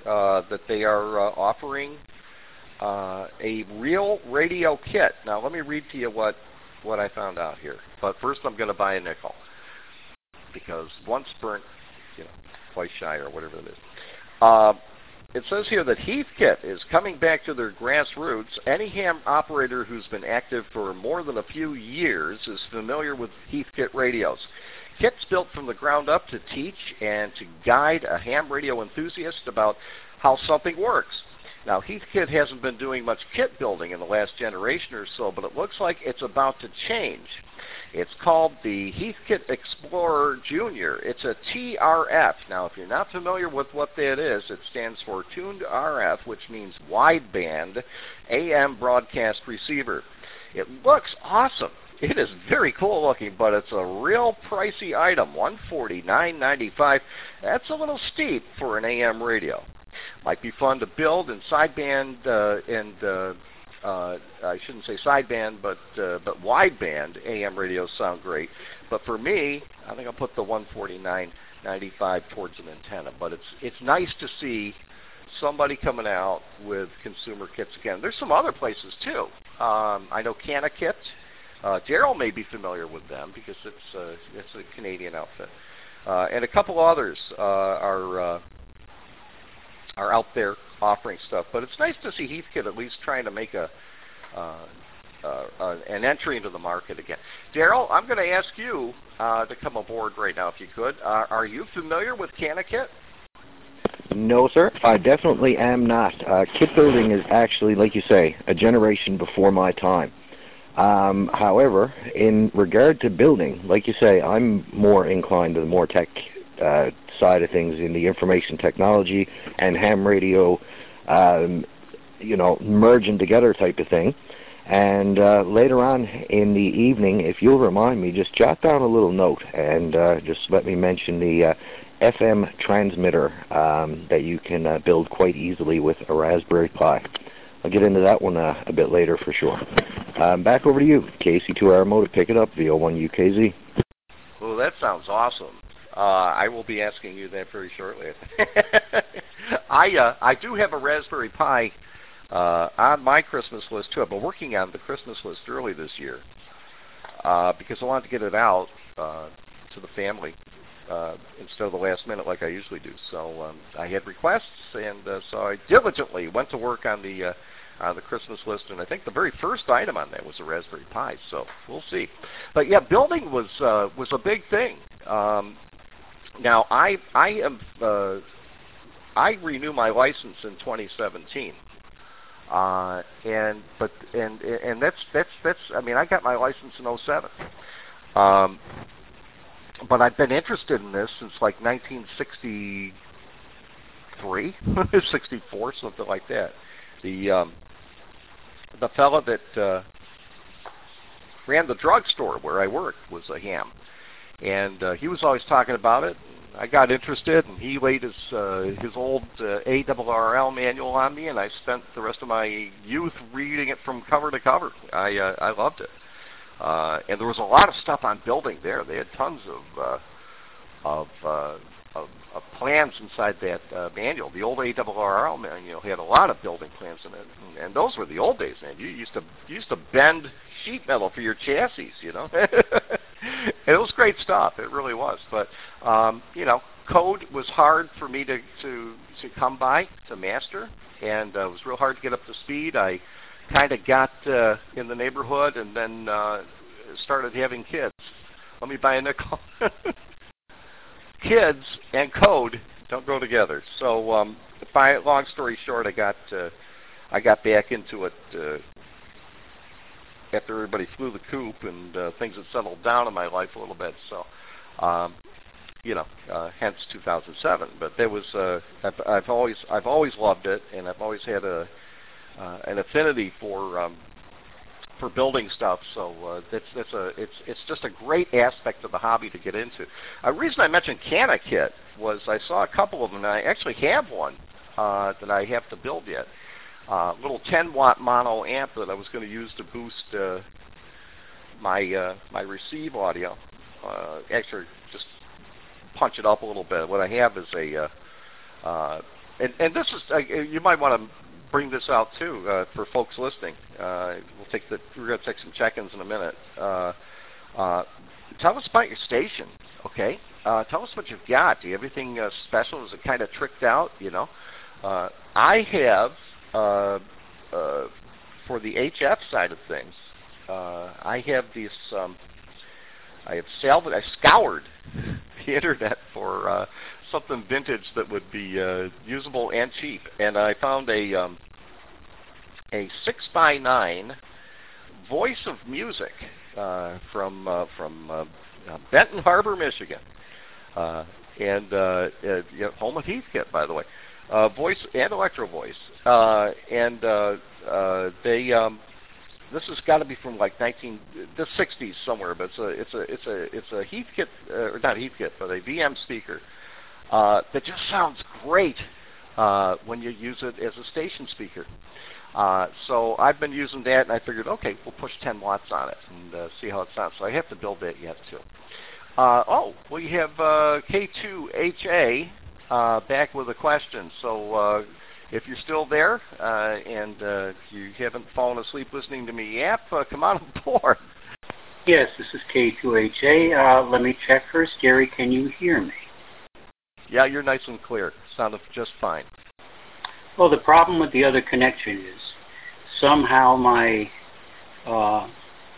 uh, that they are uh, offering uh, a real radio kit. Now, let me read to you what, what I found out here. But first, I'm going to buy a nickel because once burnt, you know, twice shy or whatever it is. Uh, it says here that Heathkit is coming back to their grassroots. Any ham operator who's been active for more than a few years is familiar with Heathkit radios. Kits built from the ground up to teach and to guide a ham radio enthusiast about how something works. Now, Heathkit hasn't been doing much kit building in the last generation or so, but it looks like it's about to change. It's called the Heathkit Explorer Junior. It's a T R F. Now, if you're not familiar with what that is, it stands for Tuned R F, which means wideband A M broadcast receiver. It looks awesome. It is very cool looking, but it's a real pricey item, one hundred forty-nine ninety-five. That's a little steep for an A M radio. Might be fun to build in sideband uh, and uh, uh, I shouldn't say sideband, but uh, but wideband A M radios sound great. But for me, I think I'll put the one hundred forty-nine ninety-five towards an antenna. But it's it's nice to see somebody coming out with consumer kits again. There's some other places too. Um, I know CanaKit. Uh, Daryl may be familiar with them because it's uh, it's a Canadian outfit, uh, and a couple others uh, are uh, are out there offering stuff. But it's nice to see Heathkit at least trying to make a uh, uh, uh, an entry into the market again. Daryl, I'm going to ask you uh, to come aboard right now if you could. Uh, are you familiar with CanaKit? No, sir. I definitely am not. Uh, kit building is actually, like you say, a generation before my time. Um, however, in regard to building, like you say, I'm more inclined to the more tech uh, side of things in the information technology and ham radio, um, you know, merging together type of thing. And uh, later on in the evening, if you'll remind me, just jot down a little note and uh, just let me mention the uh, F M transmitter um, that you can uh, build quite easily with a Raspberry Pi. I'll get into that one uh, a bit later for sure. Um, back over to you, K C two R M O, to pick it up, V O one U K Z. Well, that sounds awesome. Uh, I will be asking you that very shortly. I uh, I do have a Raspberry Pi uh, on my Christmas list too. I've been working on the Christmas list early this year uh, because I wanted to get it out uh, to the family uh, instead of the last minute like I usually do. So um, I had requests, and uh, so I diligently went to work on the uh, on the Christmas list, and I think the very first item on that was a Raspberry Pi. So we'll see. But yeah, building was uh, was a big thing. Um, now I I am uh, I renew my license in twenty seventeen. Uh, and but and and that's that's that's I mean I got my license in oh seven. Um, but I've been interested in this since like nineteen sixty-three, sixty-four, something like that. The um, the fellow that uh, ran the drugstore where I worked was a ham, and uh, he was always talking about it. I got interested, and he laid his uh, his old uh, A R R L manual on me, and I spent the rest of my youth reading it from cover to cover. I uh, I loved it, uh, and there was a lot of stuff on building there. They had tons of uh, of, uh, of of plans inside that uh, manual. The old A R R L manual had a lot of building plans in it, and, and those were the old days, man. You used to you used to bend sheet metal for your chassis, you know. And it was great stuff. It really was. But um, you know, code was hard for me to to to come by, to master, and uh, it was real hard to get up to speed. I kind of got uh, in the neighborhood, and then uh, started having kids. Let me buy a nickel. Kids and code don't go together. So, um, by long story short, I got uh, I got back into it uh, after everybody flew the coop and uh, things had settled down in my life a little bit. So, um, you know, uh, hence two thousand seven. But there was uh, I've, I've always I've always loved it, and I've always had a uh, an affinity for um, for building stuff, so uh, that's that's a it's it's just a great aspect of the hobby to get into. A uh, reason I mentioned CanaKit was I saw a couple of them, and I actually have one uh, that I have to build yet. A uh, little ten watt mono amp that I was going to use to boost uh, my uh, my receive audio. Uh, actually, just punch it up a little bit. What I have is a uh, uh, and, and this is, uh, you might want to bring this out too uh, for folks listening. Uh, we'll take the, we're going to take some check-ins in a minute. Uh, uh, tell us about your station, okay? Uh, tell us what you've got. Do you have anything uh, special? Is it kind of tricked out, you know? Uh, I have, uh, uh, for the H F side of things, uh, I have these, um, I have salvaged, I scoured the internet for uh, something vintage that would be uh, usable and cheap, and I found a um, a six by nine Voice of Music uh, from uh, from uh, Benton Harbor, Michigan, uh, and uh, uh, yeah, home of Heathkit, by the way. Uh, voice and Electro Voice, uh, and uh, uh, they. Um, This has got to be from like nineteen the sixties somewhere, but it's a it's a it's a it's a Heathkit uh, or not Heathkit, but a V M speaker uh, that just sounds great uh, when you use it as a station speaker. Uh, so I've been using that, and I figured, okay, we'll push ten watts on it and uh, see how it sounds. So I have to build that yet too. Uh, oh, we have uh, K two H A uh, back with a question. So. Uh, If you're still there uh, and uh, you haven't fallen asleep listening to me yap, uh, come on aboard. Yes, this is K two H A. Uh, let me check first. Gary, can you hear me? Yeah, you're nice and clear. Sounded just fine. Well, the problem with the other connection is somehow my uh,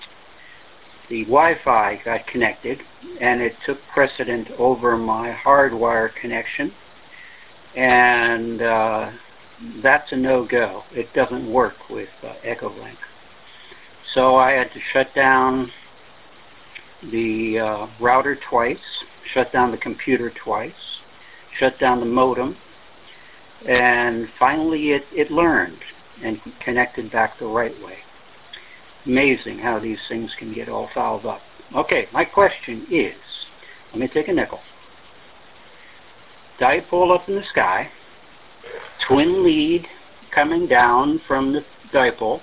the Wi-Fi got connected, and it took precedent over my hardwire connection, and uh, that's a no-go. It doesn't work with uh, Echolink. So I had to shut down the uh, router twice, shut down the computer twice, shut down the modem, and finally it, it learned and connected back the right way. Amazing how these things can get all fouled up. Okay, my question is, let me take a nickel. Dipole up in the sky, twin lead coming down from the dipole,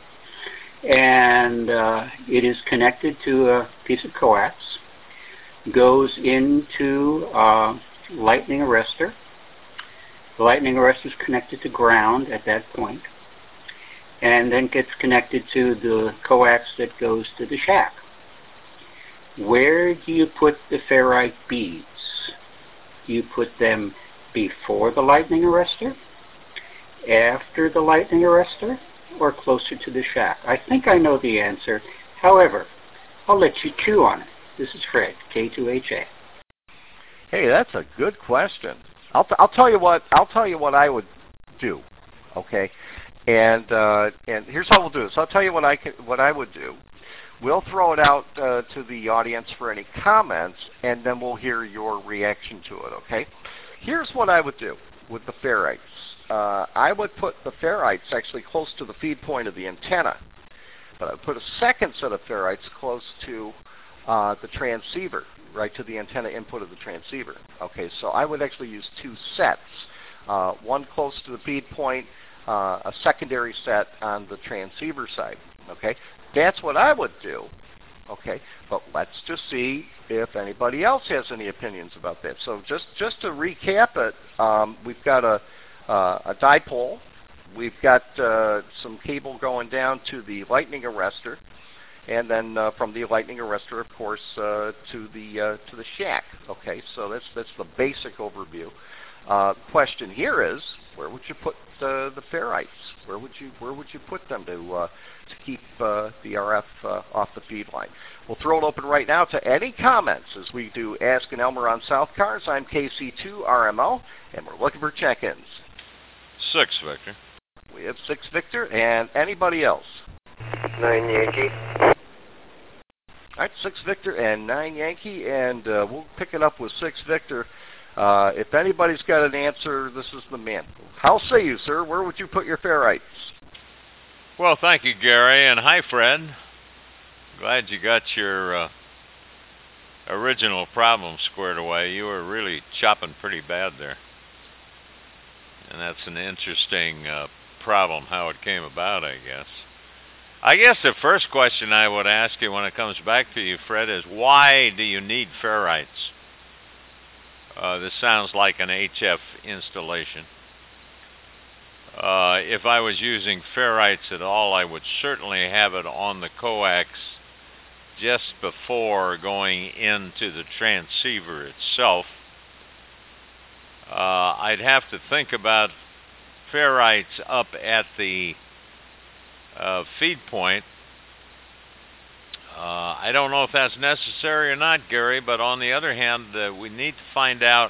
and uh, it is connected to a piece of coax, goes into uh, lightning arrestor. The lightning arrestor is connected to ground at that point, and then gets connected to the coax that goes to the shack. Where do you put the ferrite beads? Do you put them before the lightning arrestor, after the lightning arrestor, or closer to the shack? I think I know the answer. However, I'll let you chew on it. This is Fred, K two H A. Hey, that's a good question. I'll t- I'll tell you what I'll tell you what I would do. Okay, and uh, and here's how we'll do this. I'll tell you what I can, what I would do. We'll throw it out uh, to the audience for any comments, and then we'll hear your reaction to it. Okay. Here's what I would do with the ferrites. Uh, I would put the ferrites actually close to the feed point of the antenna, but I would put a second set of ferrites close to uh, the transceiver, right to the antenna input of the transceiver. Okay, so I would actually use two sets, uh, one close to the feed point, uh, a secondary set on the transceiver side. Okay, that's what I would do. Okay, but let's just see if anybody else has any opinions about that. So just just to recap it, um, we've got a uh, a dipole, we've got uh, some cable going down to the lightning arrestor, and then uh, from the lightning arrestor, of course, uh, to the uh, to the shack. Okay, so that's that's the basic overview. Uh, question here is, where would you put uh, the ferrites? Where would you where would you put them to uh, to keep uh, the R F uh, off the feed line? We'll throw it open right now to any comments as we do Ask an Elmer on South Cars. I'm K C two R M O, and we're looking for check-ins. Six, Victor. We have six, Victor, and anybody else? Nine Yankee. All right, six, Victor, and nine Yankee, and uh, we'll pick it up with six, Victor. Uh, if anybody's got an answer, this is the man. How say you, sir? Where would you put your ferrites? Well, thank you, Gary, and hi, Fred. Glad you got your uh, original problem squared away. You were really chopping pretty bad there. And that's an interesting uh, problem, how it came about, I guess. I guess the first question I would ask you when it comes back to you, Fred, is why do you need ferrites? Uh, this sounds like an H F installation. Uh, if I was using ferrites at all, I would certainly have it on the coax just before going into the transceiver itself. Uh, I'd have to think about ferrites up at the uh, feed point. Uh, I don't know if that's necessary or not, Gary, but on the other hand, uh, we need to find out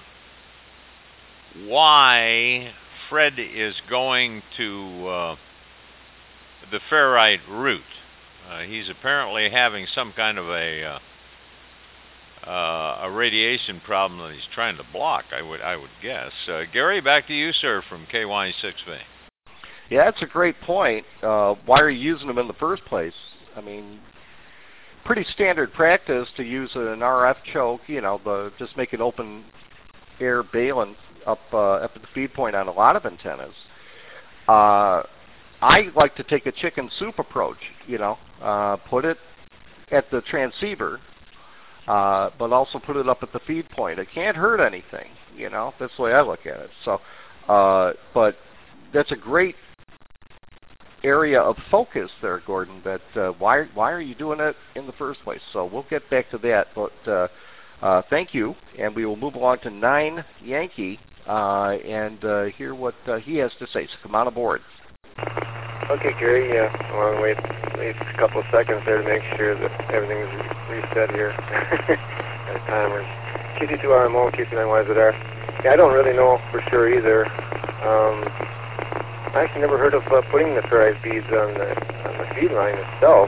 why Fred is going to uh, the ferrite route. Uh, he's apparently having some kind of a uh, uh, a radiation problem that he's trying to block. I would I would guess. Uh, Gary, back to you, sir, from K Y six V. Yeah, that's a great point. Uh, why are you using them in the first place? I mean, pretty standard practice to use an R F choke. You know, the just make an open air balun up uh, up at the feed point on a lot of antennas. Uh, I like to take a chicken soup approach. You know, uh, put it at the transceiver, uh, but also put it up at the feed point. It can't hurt anything. You know, that's the way I look at it. So, uh, but that's a great area of focus there, Gordon. That uh, why why are you doing it in the first place? So we'll get back to that. But uh, uh, thank you, and we will move along to nine Yankee uh, and uh, hear what uh, he has to say. So come on aboard. Okay, Gary. Yeah, I want to wait wait a couple of seconds there to make sure that everything is re- reset here. Got timers. Q T two R M O, Q T nine Y Z R. Yeah, I don't really know for sure either. Um, I actually never heard of uh, putting the ferrite beads on the, on the feed line itself.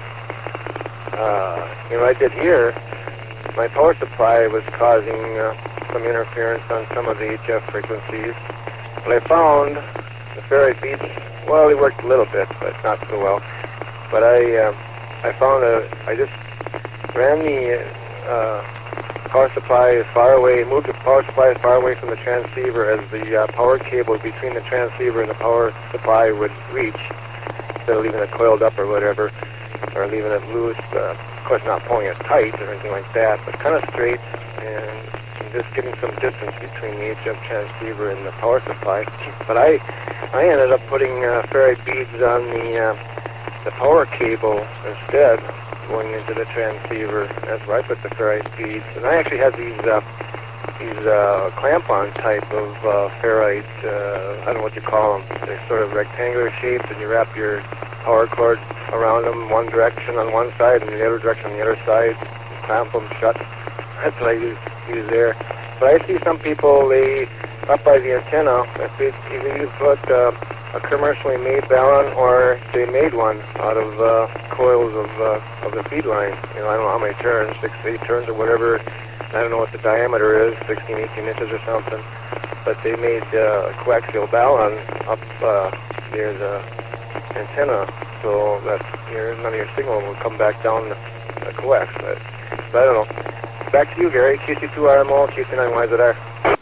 Uh, you know, I did here. My power supply was causing uh, some interference on some of the H F frequencies. But I found the ferrite beads, well, they worked a little bit, but not so well. But I uh, I found a, I just ran the uh, power supply as far away, moved the power supply as far away from the transceiver as the uh, power cable between the transceiver and the power supply would reach, instead of leaving it coiled up or whatever, or leaving it loose. Uh, of course, not pulling it tight or anything like that, but kind of straight and, and just getting some distance between the H F transceiver and the power supply. But I, I ended up putting uh, ferrite beads on the uh, the power cable instead, going into the transceiver. That's where I put the ferrite beads. And I actually had these uh, these uh, clamp-on type of uh, ferrite, uh, I don't know what you call them. They're sort of rectangular shaped, and you wrap your power cord around them one direction on one side and the other direction on the other side, and clamp them shut. That's what I use, use there. But I see some people, they, up by the antenna, if they either you put uh, a commercially made balun or they made one out of uh, coils of uh, of the feed line. You know, I don't know how many turns, six, eight turns or whatever. I don't know what the diameter is, sixteen, eighteen inches or something. But they made uh, coaxial balun up uh, near the antenna, so that your, none of your signal will come back down the, the coax. But, but I don't know. Back to you, Gary. Q T two R M O, Q T nine Y Z R.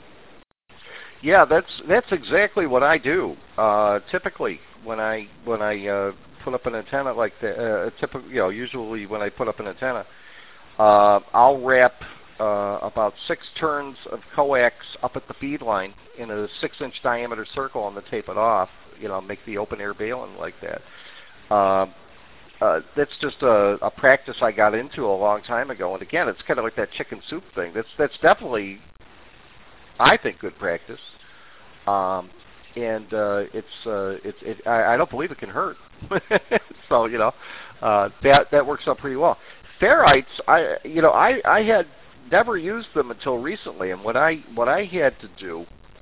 Yeah, that's that's exactly what I do. Uh, typically, when I when I uh, put up an antenna like that, uh, typically, you know, usually when I put up an antenna, uh, I'll wrap uh, about six turns of coax up at the feed line in a six-inch diameter circle and then tape it off. You know, make the open air balun like that. Uh, uh, that's just a, a practice I got into a long time ago. And again, it's kind of like that chicken soup thing. That's that's definitely, I think, good practice. Um, and uh, it's uh, it's it, I, I don't believe it can hurt. So you know, uh, that that works out pretty well. Ferrites, I you know I, I had never used them until recently, and what I what I had to do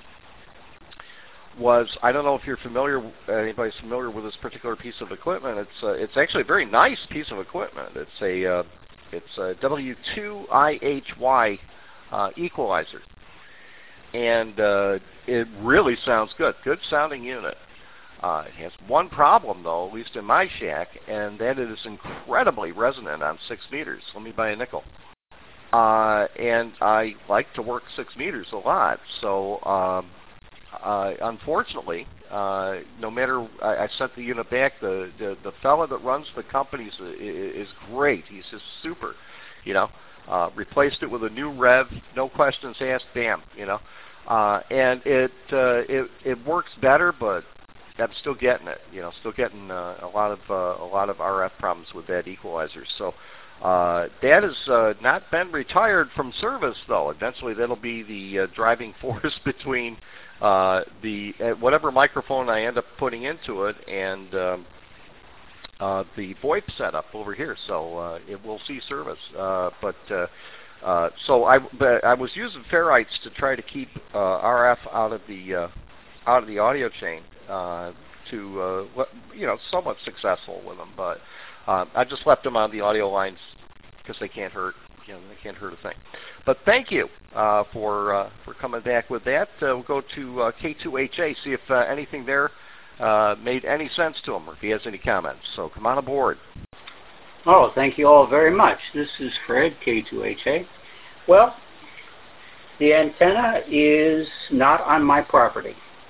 was, I don't know if you're familiar, anybody's familiar with this particular piece of equipment. It's uh, it's actually a very nice piece of equipment. It's a uh, it's a W two I H Y uh, equalizer, and uh, it really sounds good. Good sounding unit. Uh, it has one problem though, at least in my shack, and that it is incredibly resonant on six meters. Let me buy a nickel. Uh, and I like to work six meters a lot, so. Um, Uh, unfortunately, uh, no matter, I, I sent the unit back. The, the the fella that runs the company is, is great. He's just super, you know. Uh, replaced it with a new rev, no questions asked. Bam, you know. Uh, and it uh, it it works better, but I'm still getting it. You know, still getting uh, a lot of uh, a lot of R F problems with that equalizer. So uh, that has uh, not been retired from service, though. Eventually, that'll be the uh, driving force between uh, the uh, whatever microphone I end up putting into it and um, uh, the VoIP setup over here. So uh, it will see service, uh, but. Uh, Uh, so I, but I was using ferrites to try to keep uh, R F out of the uh, out of the audio chain. Uh, to uh, you know, somewhat successful with them, but uh, I just left them on the audio lines because they can't hurt. You know, they can't hurt a thing. But thank you uh, for uh, for coming back with that. Uh, we'll go to uh, K two H A, see if uh, anything there uh, made any sense to him, or if he has any comments. So come on aboard. Oh, thank you all very much. This is Fred, K two H A. Well, the antenna is not on my property.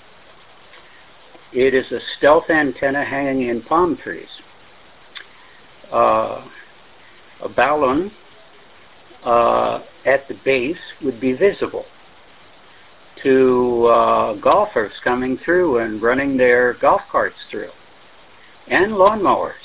It is a stealth antenna hanging in palm trees. Uh, a balloon uh, at the base would be visible to uh, golfers coming through and running their golf carts through, and lawnmowers.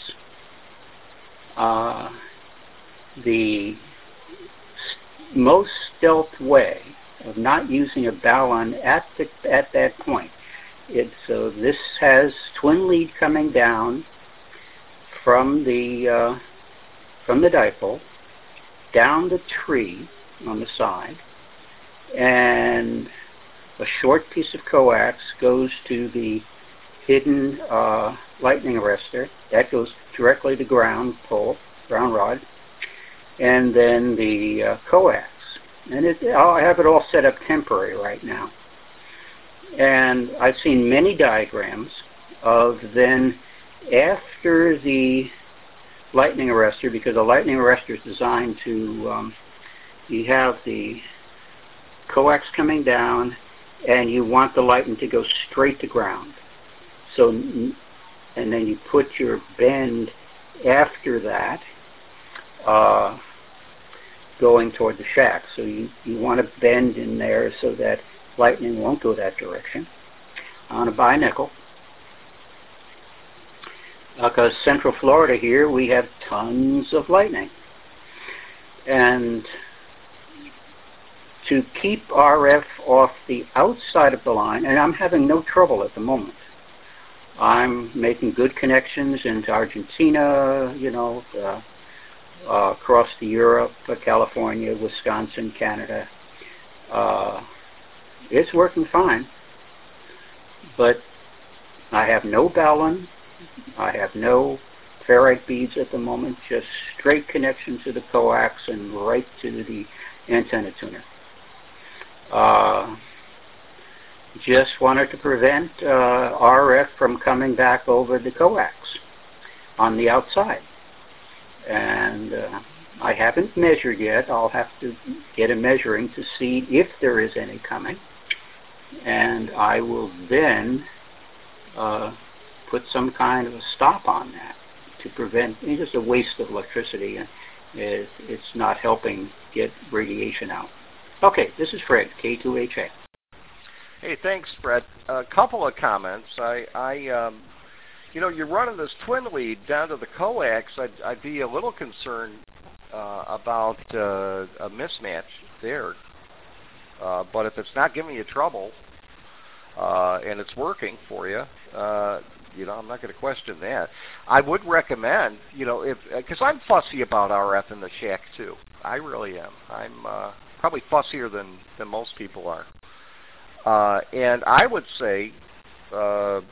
Uh, the st- most stealth way of not using a balun at the, at that point. It's so uh, this has twin lead coming down from the uh, from the dipole down the tree on the side, and a short piece of coax goes to the hidden uh, lightning arrestor. That goes directly to ground pole, ground rod, and then the uh, coax. And it, I have it all set up temporary right now. And I've seen many diagrams of then after the lightning arrestor, because the lightning arrestor is designed to, um, you have the coax coming down, and you want the lightning to go straight to ground. So, and then you put your bend after that, uh, going toward the shack. So you, you want to bend in there so that lightning won't go that direction on a binickel. Because Central Florida here, we have tons of lightning. And to keep R F off the outside of the line, and I'm having no trouble at the moment. I'm making good connections into Argentina, you know, uh, uh, across to Europe, uh, California, Wisconsin, Canada. Uh, it's working fine. But I have no balun. I have no ferrite beads at the moment, just straight connection to the coax and right to the antenna tuner. Uh, just wanted to prevent uh, R F from coming back over the coax on the outside. And uh, I haven't measured yet. I'll have to get a measuring to see if there is any coming. And I will then uh, put some kind of a stop on that to prevent, it's just a waste of electricity, and it, it's not helping get radiation out. Okay, this is Fred, K two H A. Hey, thanks, Fred. A couple of comments. I, I, um, you know, you're running this twin lead down to the coax. I'd, I'd be a little concerned uh, about uh, a mismatch there. Uh, but if it's not giving you trouble uh, and it's working for you, uh, you know, I'm not going to question that. I would recommend, you know, if because I'm fussy about R F in the shack too. I really am. I'm uh, probably fussier than than most people are. Uh, and I would say uh,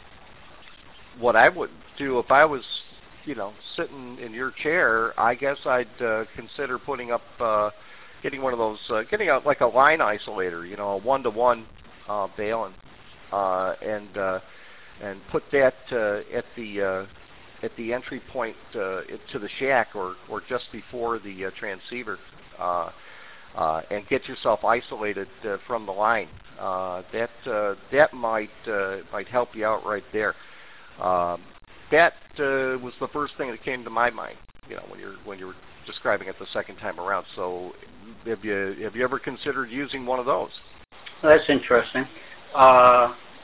what I would do if I was, you know, sitting in your chair, I guess I'd uh, consider putting up, uh, getting one of those, uh, getting out like a line isolator, you know, a one-to-one uh, balun, uh, and uh, and put that uh, at the uh, at the entry point uh, to the shack, or or just before the uh, transceiver. Uh, Uh, and get yourself isolated uh, from the line. Uh, that uh, that might uh, might help you out right there. Um, that uh, was the first thing that came to my mind, you know, when you're when you were describing it the second time around. So, have you have you ever considered using one of those? Well, that's interesting. Uh,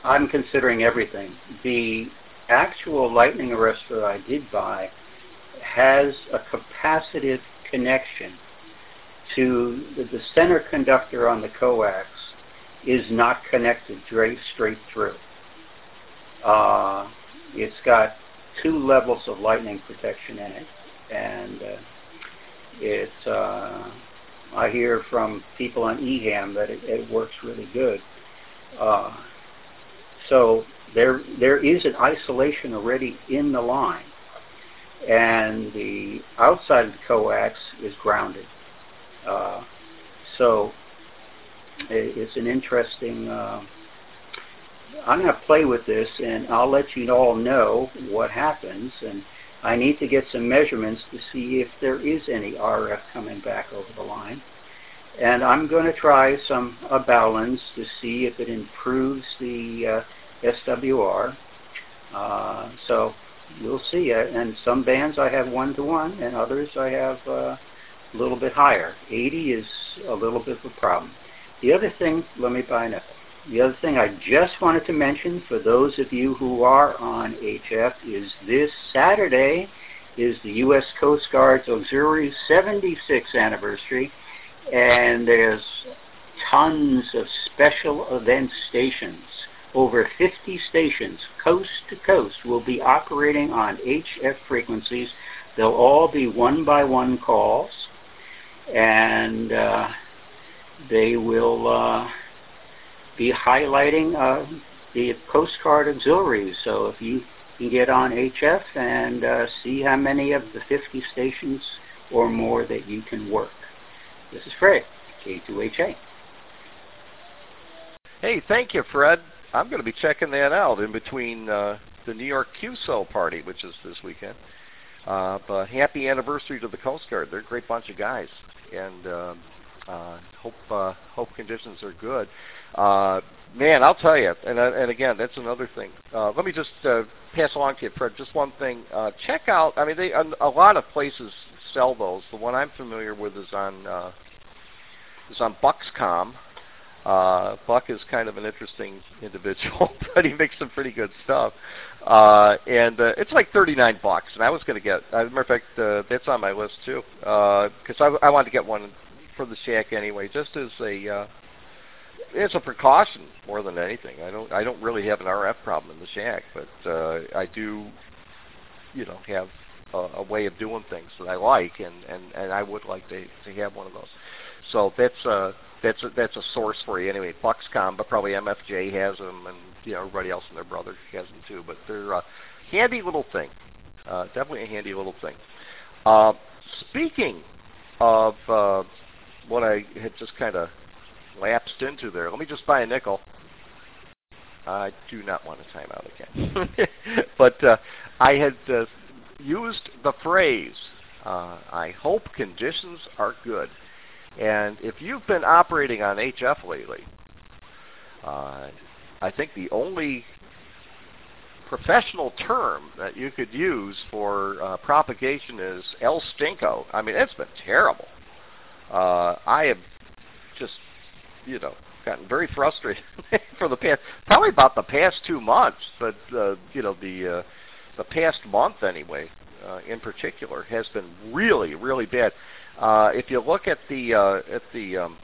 I'm considering everything. The actual lightning arrestor I did buy has a capacitive connection to the, the center conductor on the coax is not connected straight, straight through. Uh, it's got two levels of lightning protection in it, and uh, it, uh, I hear from people on E HAM that it, it works really good. Uh, so there there is an isolation already in the line, and the outside of the coax is grounded. Uh, so it, it's an interesting. Uh, I'm going to play with this, and I'll let you all know what happens. And I need to get some measurements to see if there is any R F coming back over the line. And I'm going to try some uh, balance to see if it improves the uh, S W R. Uh, so we'll see. Uh, and some bands I have one-to-one, and others I have uh, a little bit higher. eighty is a little bit of a problem. The other thing, let me buy nickel. The other thing I just wanted to mention for those of you who are on H F is this Saturday is the U S Coast Guard's Auxiliary seventy-sixth anniversary, and there's tons of special event stations. Over fifty stations, coast to coast, will be operating on H F frequencies. They'll all be one-by-one calls, and uh, they will uh, be highlighting uh, the Coast Guard auxiliaries. So if you can get on H F and uh, see how many of the fifty stations or more that you can work. This is Fred, K two H A. Hey, thank you, Fred. I'm going to be checking that out in between uh, the New York Q S O party, which is this weekend. Uh, but happy anniversary to the Coast Guard. They're a great bunch of guys, and uh, uh, hope uh, hope conditions are good. Uh, man, I'll tell you, and, uh, and again, that's another thing. Uh, let me just uh, pass along to you, Fred, just one thing. Uh, check out, I mean, they, a, a lot of places sell those. The one I'm familiar with is on uh, is on Buckscom. Uh, Buck is kind of an interesting individual, but he makes some pretty good stuff. Uh, and uh, it's like thirty-nine bucks, and I was going to get, as a matter of fact, uh, that's on my list too, because uh, I, I wanted to get one for the shack anyway, just as a, uh, it's a precaution more than anything. I don't, I don't really have an R F problem in the shack, but uh, I do, you know, have a, a way of doing things that I like, and, and, and I would like to to have one of those. So that's uh, that's a, that's a source for you anyway. Buckscom, but probably M F J has them, and you know everybody else and their brother has them too. But they're a handy little thing, uh, definitely a handy little thing. Uh, speaking of uh, what I had just kind of lapsed into there, let me just buy a nickel. I do not want to time out again, but uh, I had uh, used the phrase, uh, "I hope conditions are good." And if you've been operating on H F lately, uh, I think the only professional term that you could use for uh, propagation is El Stinko. I mean, it's been terrible. Uh, I have just, you know, gotten very frustrated for the past, probably about the past two months, but, uh, you know, the, uh, the past month anyway, uh, in particular, has been really, really bad. Uh, if you look at the uh, at the um,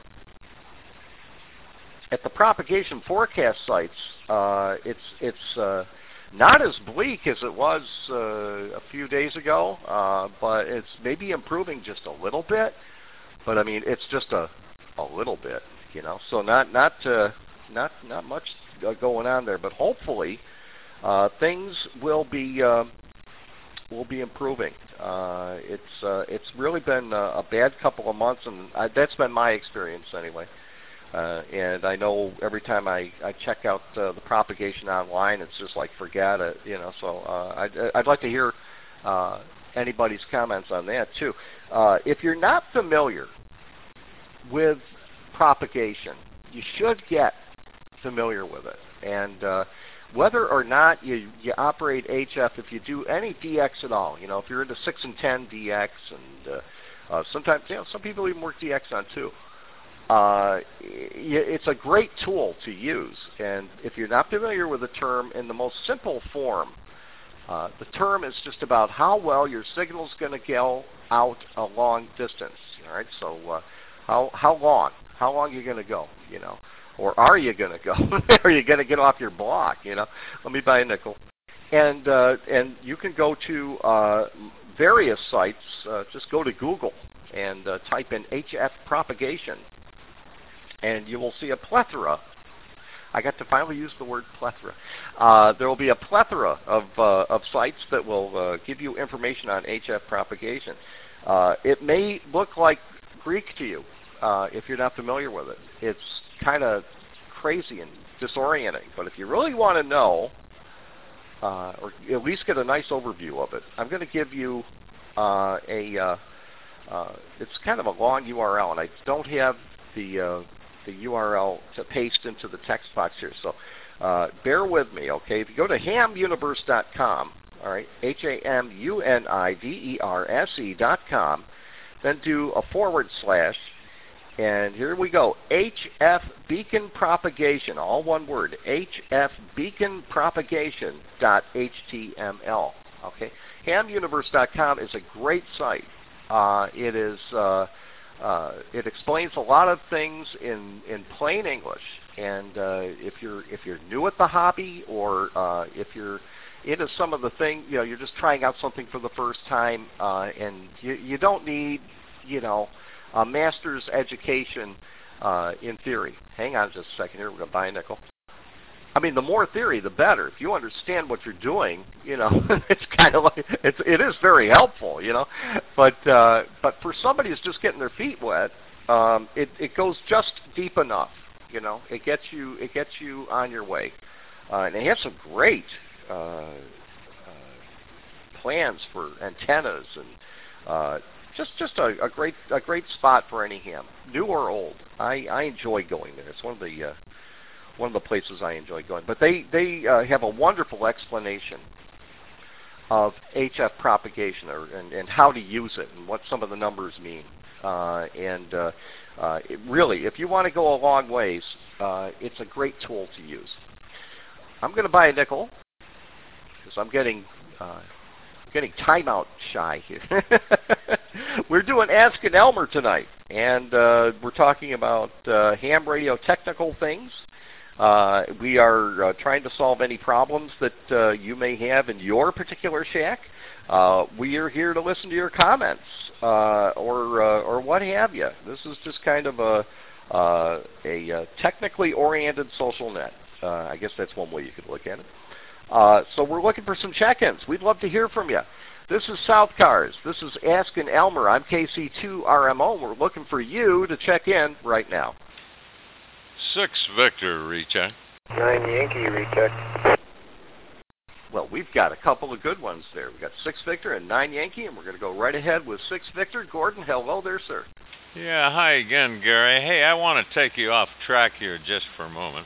at the propagation forecast sites, uh, it's it's uh, not as bleak as it was uh, a few days ago, uh, but it's maybe improving just a little bit. But I mean, it's just a a little bit, you know. So not not uh, not not much going on there, but hopefully uh, things will be. Uh, will be improving. Uh, it's uh, it's really been a, a bad couple of months, and I, that's been my experience anyway. Uh, and I know every time I, I check out uh, the propagation online, it's just like forget it, you know. So uh, I'd, I'd like to hear uh, anybody's comments on that too. Uh, if you're not familiar with propagation, you should get familiar with it. And uh, whether or not you, you operate H F, if you do any D X at all, you know, if you're into six and ten D X, and uh, uh, sometimes, you know, some people even work D X on two. uh, it's a great tool to use. And if you're not familiar with the term, in the most simple form, uh, the term is just about how well your signal is going to go out a long distance. All right, so uh, how how long? How long are you going to go? You know, or are you going to go? Are you going to get off your block? You know, let me buy a nickel. And uh, and you can go to uh, various sites. Uh, just go to Google and uh, type in H F propagation, and you will see a plethora. I got to finally use the word plethora. Uh, there will be a plethora of uh, of sites that will uh, give you information on H F propagation. Uh, it may look like Greek to you uh, if you're not familiar with it. It's kind of crazy and disorienting. But if you really want to know, uh, or at least get a nice overview of it, I'm going to give you uh, a. Uh, uh, it's kind of a long U R L, and I don't have the uh, the U R L to paste into the text box here. So uh, bear with me, okay? If you go to ham universe dot com, all right, H A M U N I V E R S E dot com, then do a forward slash, and here we go, H F beacon propagation, all one word, H F beacon propagation dot H T M L, okay? ham universe dot com is a great site. Uh, it is, uh, uh, it explains a lot of things in, in plain English, and uh, if you're if you're new at the hobby, or uh, if you're into some of the thing, you know, you're just trying out something for the first time, uh, and you, you don't need, you know, a master's education uh, in theory. Hang on just a second here. We're going to buy a nickel. I mean, the more theory, the better. If you understand what you're doing, you know, it's kind of like, it's, it is very helpful, you know. But uh, but for somebody who's just getting their feet wet, um, it, it goes just deep enough, you know. It gets you it gets you on your way. Uh, and they have some great uh, uh, plans for antennas, and uh, just just a, a great a great spot for any ham, new or old. I, I enjoy going there. It's one of the uh, one of the places I enjoy going. But they they uh, have a wonderful explanation of H F propagation, or, and, and how to use it, and what some of the numbers mean. Uh, and uh, uh, it really, if you want to go a long ways, uh, it's a great tool to use. I'm going to buy a nickel because I'm getting uh, getting timeout shy here. We're doing Ask an Elmer tonight, and uh, we're talking about uh, ham radio technical things. Uh, we are uh, trying to solve any problems that uh, you may have in your particular shack. Uh, we are here to listen to your comments, uh, or uh, or what have you. This is just kind of a uh, a uh, technically oriented social net. Uh, I guess that's one way you could look at it. Uh, so we're looking for some check-ins. We'd love to hear from you. This is South Cars. This is Ask an Elmer. I'm K C two R M O. We're looking for you to check in right now. Six Victor recheck. Nine Yankee recheck. Well, we've got a couple of good ones there. We've got six Victor and nine Yankee, and we're going to go right ahead with six Victor. Gordon, hello there, sir. Yeah, hi again, Gary. Hey, I want to take you off track here just for a moment.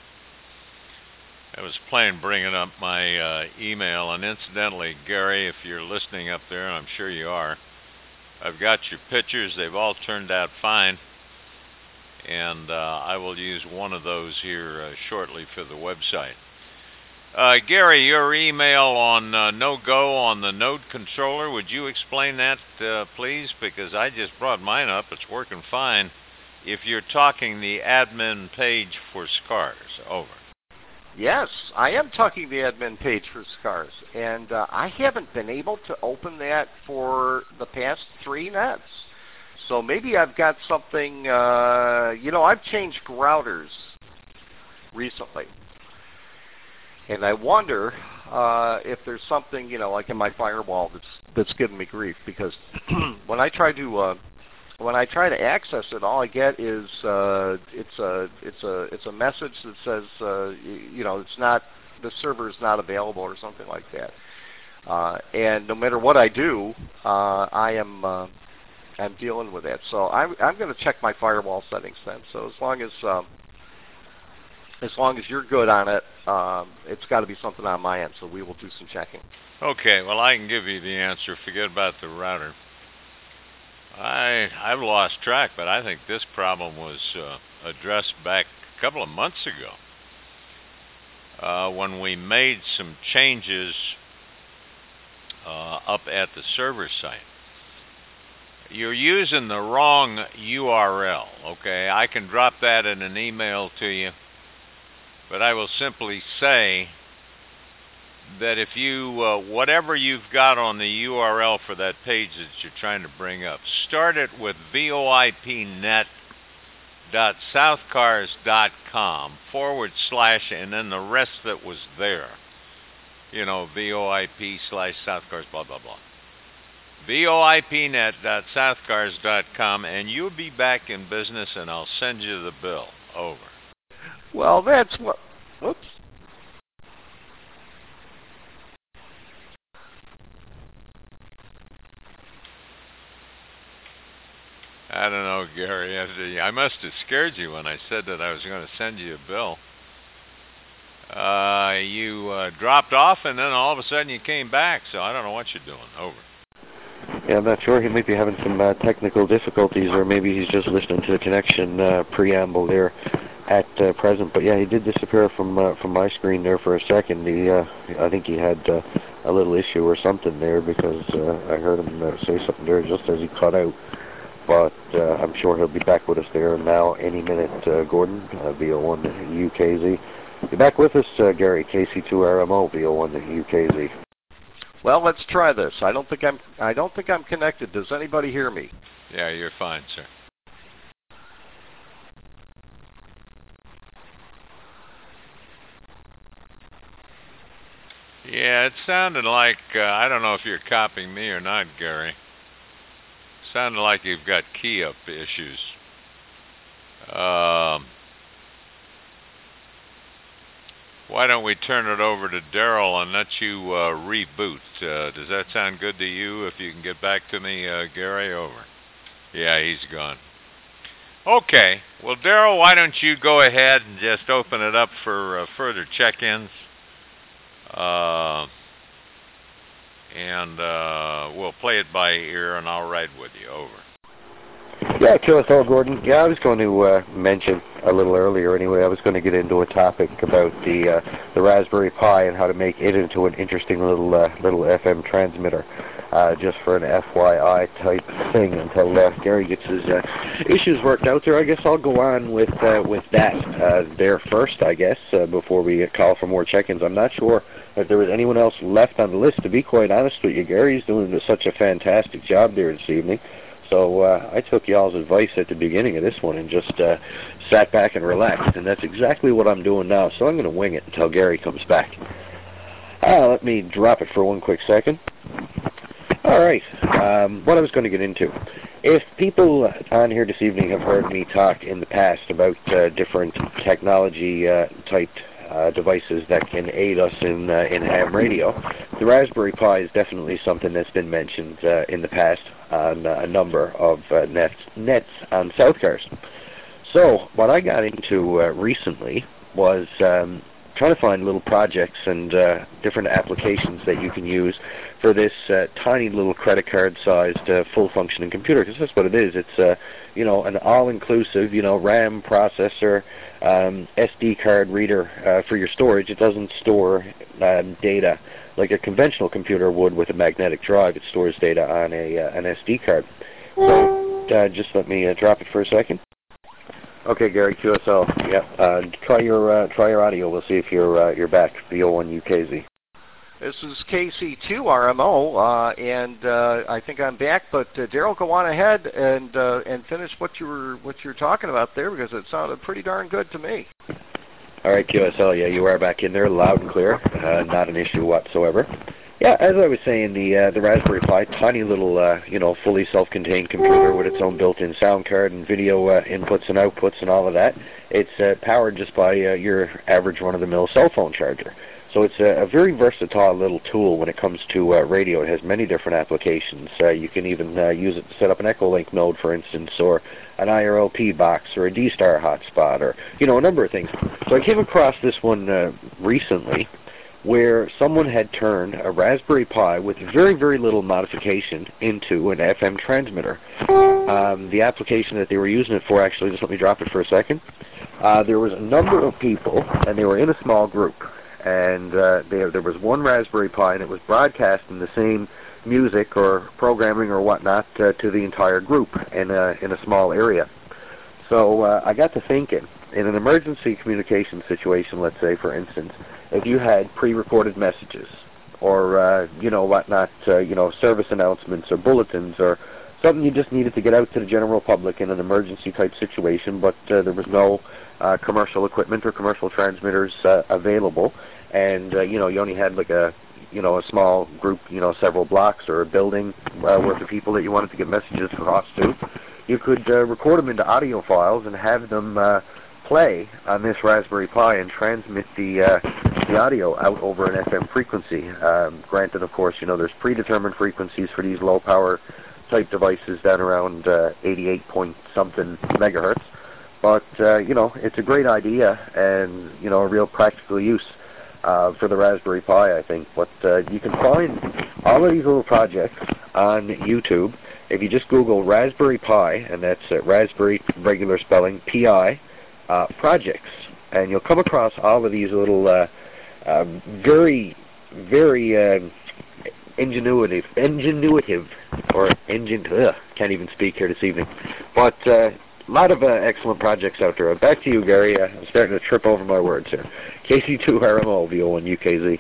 I was planning bringing up my uh, email, and incidentally, Gary, if you're listening up there, and I'm sure you are, I've got your pictures. They've all turned out fine, and uh, I will use one of those here uh, shortly for the website. Uh, Gary, your email on uh, no-go on the node controller, would you explain that, uh, please? Because I just brought mine up. It's working fine. If you're talking the admin page for SCARS, over. Yes, I am talking the admin page for SCARS, and uh, I haven't been able to open that for the past three nets. So maybe I've got something, uh, you know, I've changed routers recently. And I wonder uh, if there's something, you know, like in my firewall that's that's giving me grief, because when I try to uh, when I try to access it, all I get is uh, it's a it's a it's a message that says uh, you know it's not, the server is not available or something like that. Uh, and no matter what I do, uh, I am uh, I'm dealing with that. So I'm I'm going to check my firewall settings then. So as long as um, as long as you're good on it, um, it's got to be something on my end. So we will do some checking. Okay. Well, I can give you the answer. Forget about the router. I, I've lost track, but I think this problem was uh, addressed back a couple of months ago uh, when we made some changes uh, up at the server site. You're using the wrong U R L, okay? I can drop that in an email to you, but I will simply say that if you, uh, whatever you've got on the U R L for that page that you're trying to bring up, start it with voipnet.southcars.com forward slash and then the rest that was there. You know, VOIP slash Southcars, blah, blah, blah. voipnet.southcars.com, and you'll be back in business, and I'll send you the bill. Over. Well, that's what... Whoops. I don't know, Gary. I must have scared you when I said that I was going to send you a bill. Uh, you uh, dropped off, and then all of a sudden you came back, so I don't know what you're doing. Over. Yeah, I'm not sure. He might be having some uh, technical difficulties, or maybe he's just listening to the connection uh, preamble there at uh, present. But yeah, he did disappear from uh, from my screen there for a second. He, uh, I think he had uh, a little issue or something there because uh, I heard him uh, say something there just as he cut out. But uh, I'm sure he'll be back with us there now any minute, uh, Gordon, uh, V O one U K Z. You're back with us, uh, Gary, K C two R M O, V O one U K Z. Well, let's try this. I don't think I'm. I don't think I'm connected. Does anybody hear me? Yeah, you're fine, sir. Yeah, it sounded like uh, I don't know if you're copying me or not, Gary. Sounded like you've got key up issues. Um, why don't we turn it over to Daryl and let you uh, reboot? Uh, does that sound good to you? If you can get back to me, uh, Gary, over. Yeah, he's gone. Okay. Well, Daryl, why don't you go ahead and just open it up for uh, further check-ins? Uh, and uh, we'll play it by ear, and I'll ride with you. Over. Yeah, Q S L, Gordon. Yeah, I was going to uh, mention a little earlier anyway, I was going to get into a topic about the uh, the Raspberry Pi and how to make it into an interesting little uh, little F M transmitter, uh, just for an F Y I type thing until uh, Gary gets his uh, issues worked out there. I guess I'll go on with uh, with that uh, there first, I guess, uh, before we call for more check-ins. I'm not sure if there was anyone else left on the list, to be quite honest with you. Gary's doing such a fantastic job there this evening. So uh, I took y'all's advice at the beginning of this one and just uh, sat back and relaxed, and that's exactly what I'm doing now. So I'm going to wing it until Gary comes back. Uh, let me drop it for one quick second. All right, um, what I was going to get into. If people on here this evening have heard me talk in the past about uh, different technology uh, type Uh, devices that can aid us in uh, in ham radio, the Raspberry Pi is definitely something that's been mentioned uh, in the past on uh, a number of uh, nets, nets on Southcars. So what I got into uh, recently was um, trying to find little projects and uh, different applications that you can use for this uh, tiny little credit card sized uh, full functioning computer, because that's what it is. It's uh, you know, an all-inclusive, you know, RAM processor, um, S D card reader uh, for your storage. It doesn't store um, data like a conventional computer would with a magnetic drive. It stores data on a uh, an S D card. So uh, just let me uh, drop it for a second. Okay, Gary, Q S L. Yeah, uh, try your uh, try your audio. We'll see if you're uh, you're back. V O one U K Z. This is K C two R M O, uh, and uh, I think I'm back. But uh, Daryl, go on ahead and uh, and finish what you were what you were talking about there, because it sounded pretty darn good to me. All right, Q S L. Yeah, you are back in there, loud and clear. Uh, not an issue whatsoever. Yeah, as I was saying, the uh, the Raspberry Pi, tiny little uh, you know fully self-contained computer with its own built-in sound card and video uh, inputs and outputs and all of that. It's uh, powered just by uh, your average run-of-the-mill cell phone charger. So it's a, a very versatile little tool when it comes to uh, radio. It has many different applications. Uh, you can even uh, use it to set up an Echolink node, for instance, or an I R L P box, or a D-Star hotspot, or you know a number of things. So I came across this one uh, recently. where someone had turned a Raspberry Pi with very, very little modification into an F M transmitter. Um, the application that they were using it for, actually, just let me drop it for a second. Uh, there was a number of people, and they were in a small group. And uh, there, there was one Raspberry Pi, and it was broadcasting the same music or programming or whatnot uh, to the entire group in a, in a small area. So uh, I got to thinking, in an emergency communication situation, let's say, for instance, if you had pre-recorded messages or, uh, you know, whatnot, uh, you know, service announcements or bulletins or something you just needed to get out to the general public in an emergency-type situation, but uh, there was no uh, commercial equipment or commercial transmitters uh, available, and, uh, you know, you only had like a, you know, a small group, you know, several blocks or a building uh, worth of people that you wanted to get messages across to, you could uh, record them into audio files and have them uh, play on this Raspberry Pi and transmit the uh, the audio out over an F M frequency. Um, granted, of course, you know, there's predetermined frequencies for these low-power type devices down around uh, eighty-eight point something megahertz. But, uh, you know, it's a great idea and, you know, a real practical use uh, for the Raspberry Pi, I think. But uh, you can find all of these little projects on YouTube. If you just Google Raspberry Pi, and that's uh, Raspberry, regular spelling, P I, uh, projects, and you'll come across all of these little uh, uh, very, very uh, ingenuitive, ingenuitive, or engine, ugh, can't even speak here this evening, but uh, a lot of uh, excellent projects out there. Back to you, Gary. Uh, I'm starting to trip over my words here. K C two R M O, V O one U K Z.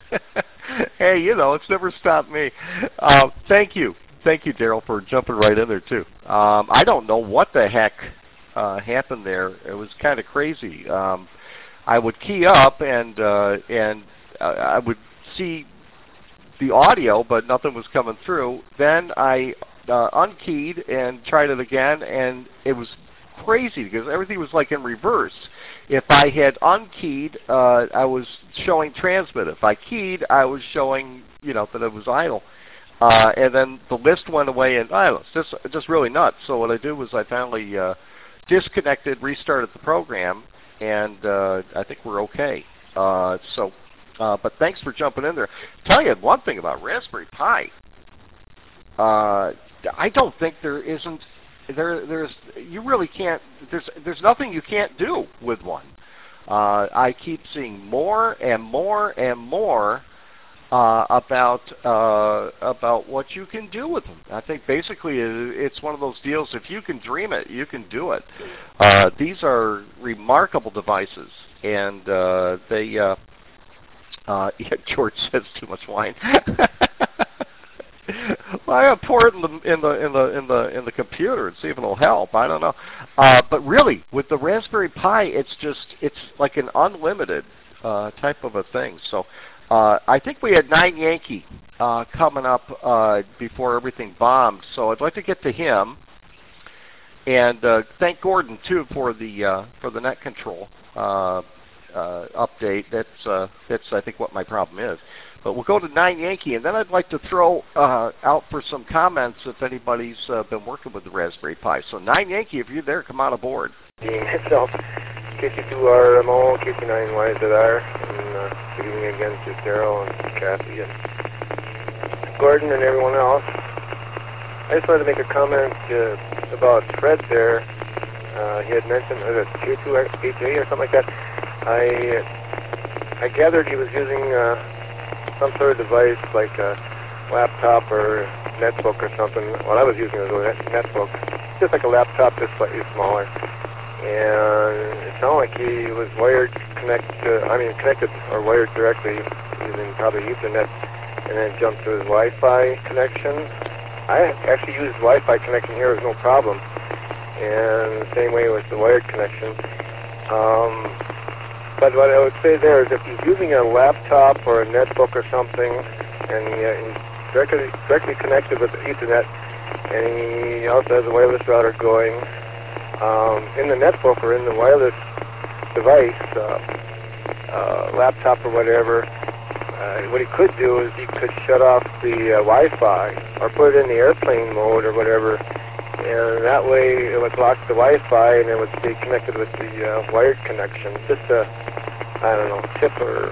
Hey, you know, it's never stopped me. Uh, thank you. Thank you, Daryl, for jumping right in there, too. Um, I don't know what the heck uh, happened there. It was kind of crazy. Um, I would key up, and uh, and uh, I would see the audio, but nothing was coming through. Then I uh, unkeyed and tried it again, and it was crazy because everything was like in reverse. If I had unkeyed, uh, I was showing transmit. If I keyed, I was showing, you know, that it was idle. Uh, and then the list went away, and I don't know, it's just, just really nuts. So what I did was I finally uh, disconnected, restarted the program, and uh, I think we're okay. Uh, so, uh, but thanks for jumping in there. Tell you one thing about Raspberry Pi. Uh, I don't think there isn't there. There's you really can't. There's there's nothing you can't do with one. Uh, I keep seeing more and more and more. Uh, about uh, about what you can do with them. I think basically it's one of those deals, if you can dream it, you can do it. Uh, these are remarkable devices, and uh, they, uh, uh, yeah, George says too much wine. Well, I gotta pour it in the in the in the in the in the computer and see if it'll help. I don't know, uh, but really, with the Raspberry Pi, it's just it's like an unlimited uh, type of a thing. So. Uh, I think we had Nine Yankee uh, coming up uh, before everything bombed, so I'd like to get to him, and uh, thank Gordon too for the uh, for the net control uh, uh, update. That's uh, that's I think what my problem is. But we'll go to Nine Yankee, and then I'd like to throw uh, out for some comments if anybody's uh, been working with the Raspberry Pi. So Nine Yankee, if you're there, come on aboard. Myself, K C two R M O, K C nine Y Z R, and uh, good evening again to Daryl and Kathy and Gordon and everyone else. I just wanted to make a comment uh, about Fred there. Uh, he had mentioned uh, K two X H A or something like that. I I gathered he was using uh, some sort of device like a laptop or netbook or something. What I was using was a netbook, just like a laptop, just slightly smaller. And it sounded like he was wired connect, uh, I mean connected or wired directly using probably Ethernet, and then jumped to his Wi-Fi connection. I actually used Wi-Fi connection here with no problem, and the same way with the wired connection. Um, but what I would say there is if he's using a laptop or a netbook or something, and, he, uh, he's directly, directly connected with Ethernet, and he also has a wireless router going, Um, in the netbook or in the wireless device, uh, uh, laptop or whatever, uh, what he could do is he could shut off the uh, Wi-Fi or put it in the airplane mode or whatever, and that way it would block the Wi-Fi and it would stay connected with the uh, wired connection. Just a, I don't know, tip or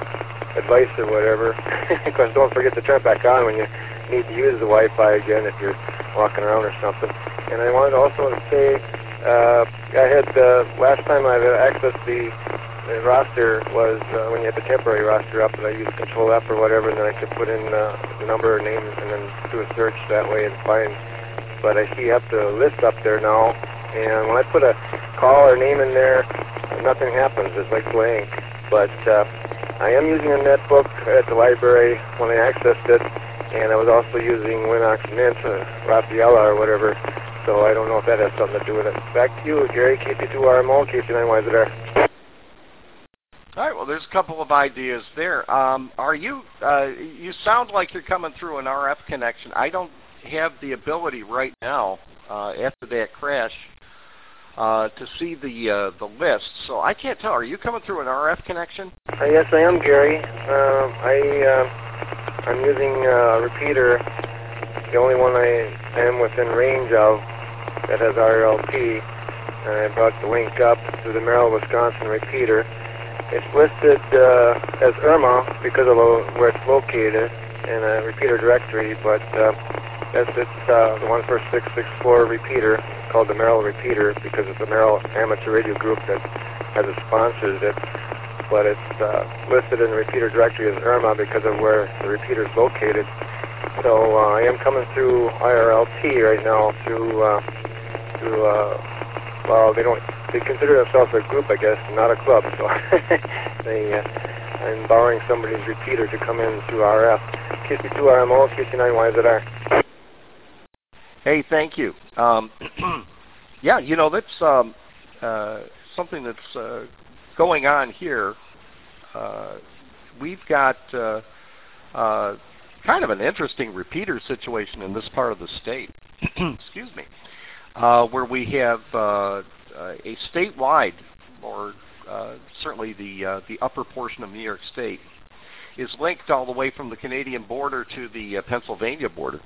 advice or whatever. Because don't forget to turn it back on when you need to use the Wi-Fi again if you're walking around or something. And I wanted also to say, uh, I had, uh, last time I accessed the, the roster was uh, when you had the temporary roster up, and I used Control F or whatever, and then I could put in uh, the number or name and then do a search that way and find. But I see you have the list up there now, and when I put a call or name in there, nothing happens. It's like blank. But uh, I am using a netbook at the library when I accessed it, and I was also using Winox Mint, uh, Rafaela or whatever, so I don't know if that has something to do with it. Back to you, Gary, K P two R M O, K C nine Y Z R. All right, well, there's a couple of ideas there. Um, are you, uh, you sound like you're coming through an R F connection. I don't have the ability right now, uh, after that crash, uh, to see the uh, the list, so I can't tell. Are you coming through an R F connection? Uh, yes, I am, Gary. Uh, I, uh, I'm using a repeater, the only one I am within range of that has R L P, and I brought the link up to the Merrill, Wisconsin repeater. It's listed uh, as IRMA because of lo where it's located in a repeater directory, but uh, that's it's uh, the one four six six four repeater called the Merrill repeater because it's the Merrill Amateur Radio Group that has it sponsors it. But it's uh, listed in the repeater directory as IRMA because of where the repeater is located. So uh, I am coming through I R L T right now through uh, through uh, well they don't they consider themselves a group, I guess, not a club. So they uh, I'm borrowing somebody's repeater to come in through R F. K C two R M O, K C nine Y Z R. Hey, thank you. Um, yeah, you know, that's um, uh, something that's uh, going on here. Uh, we've got uh, uh, kind of an interesting repeater situation in this part of the state, excuse me, uh, where we have uh, a statewide, or uh, certainly the, uh, the upper portion of New York State, is linked all the way from the Canadian border to the uh, Pennsylvania border.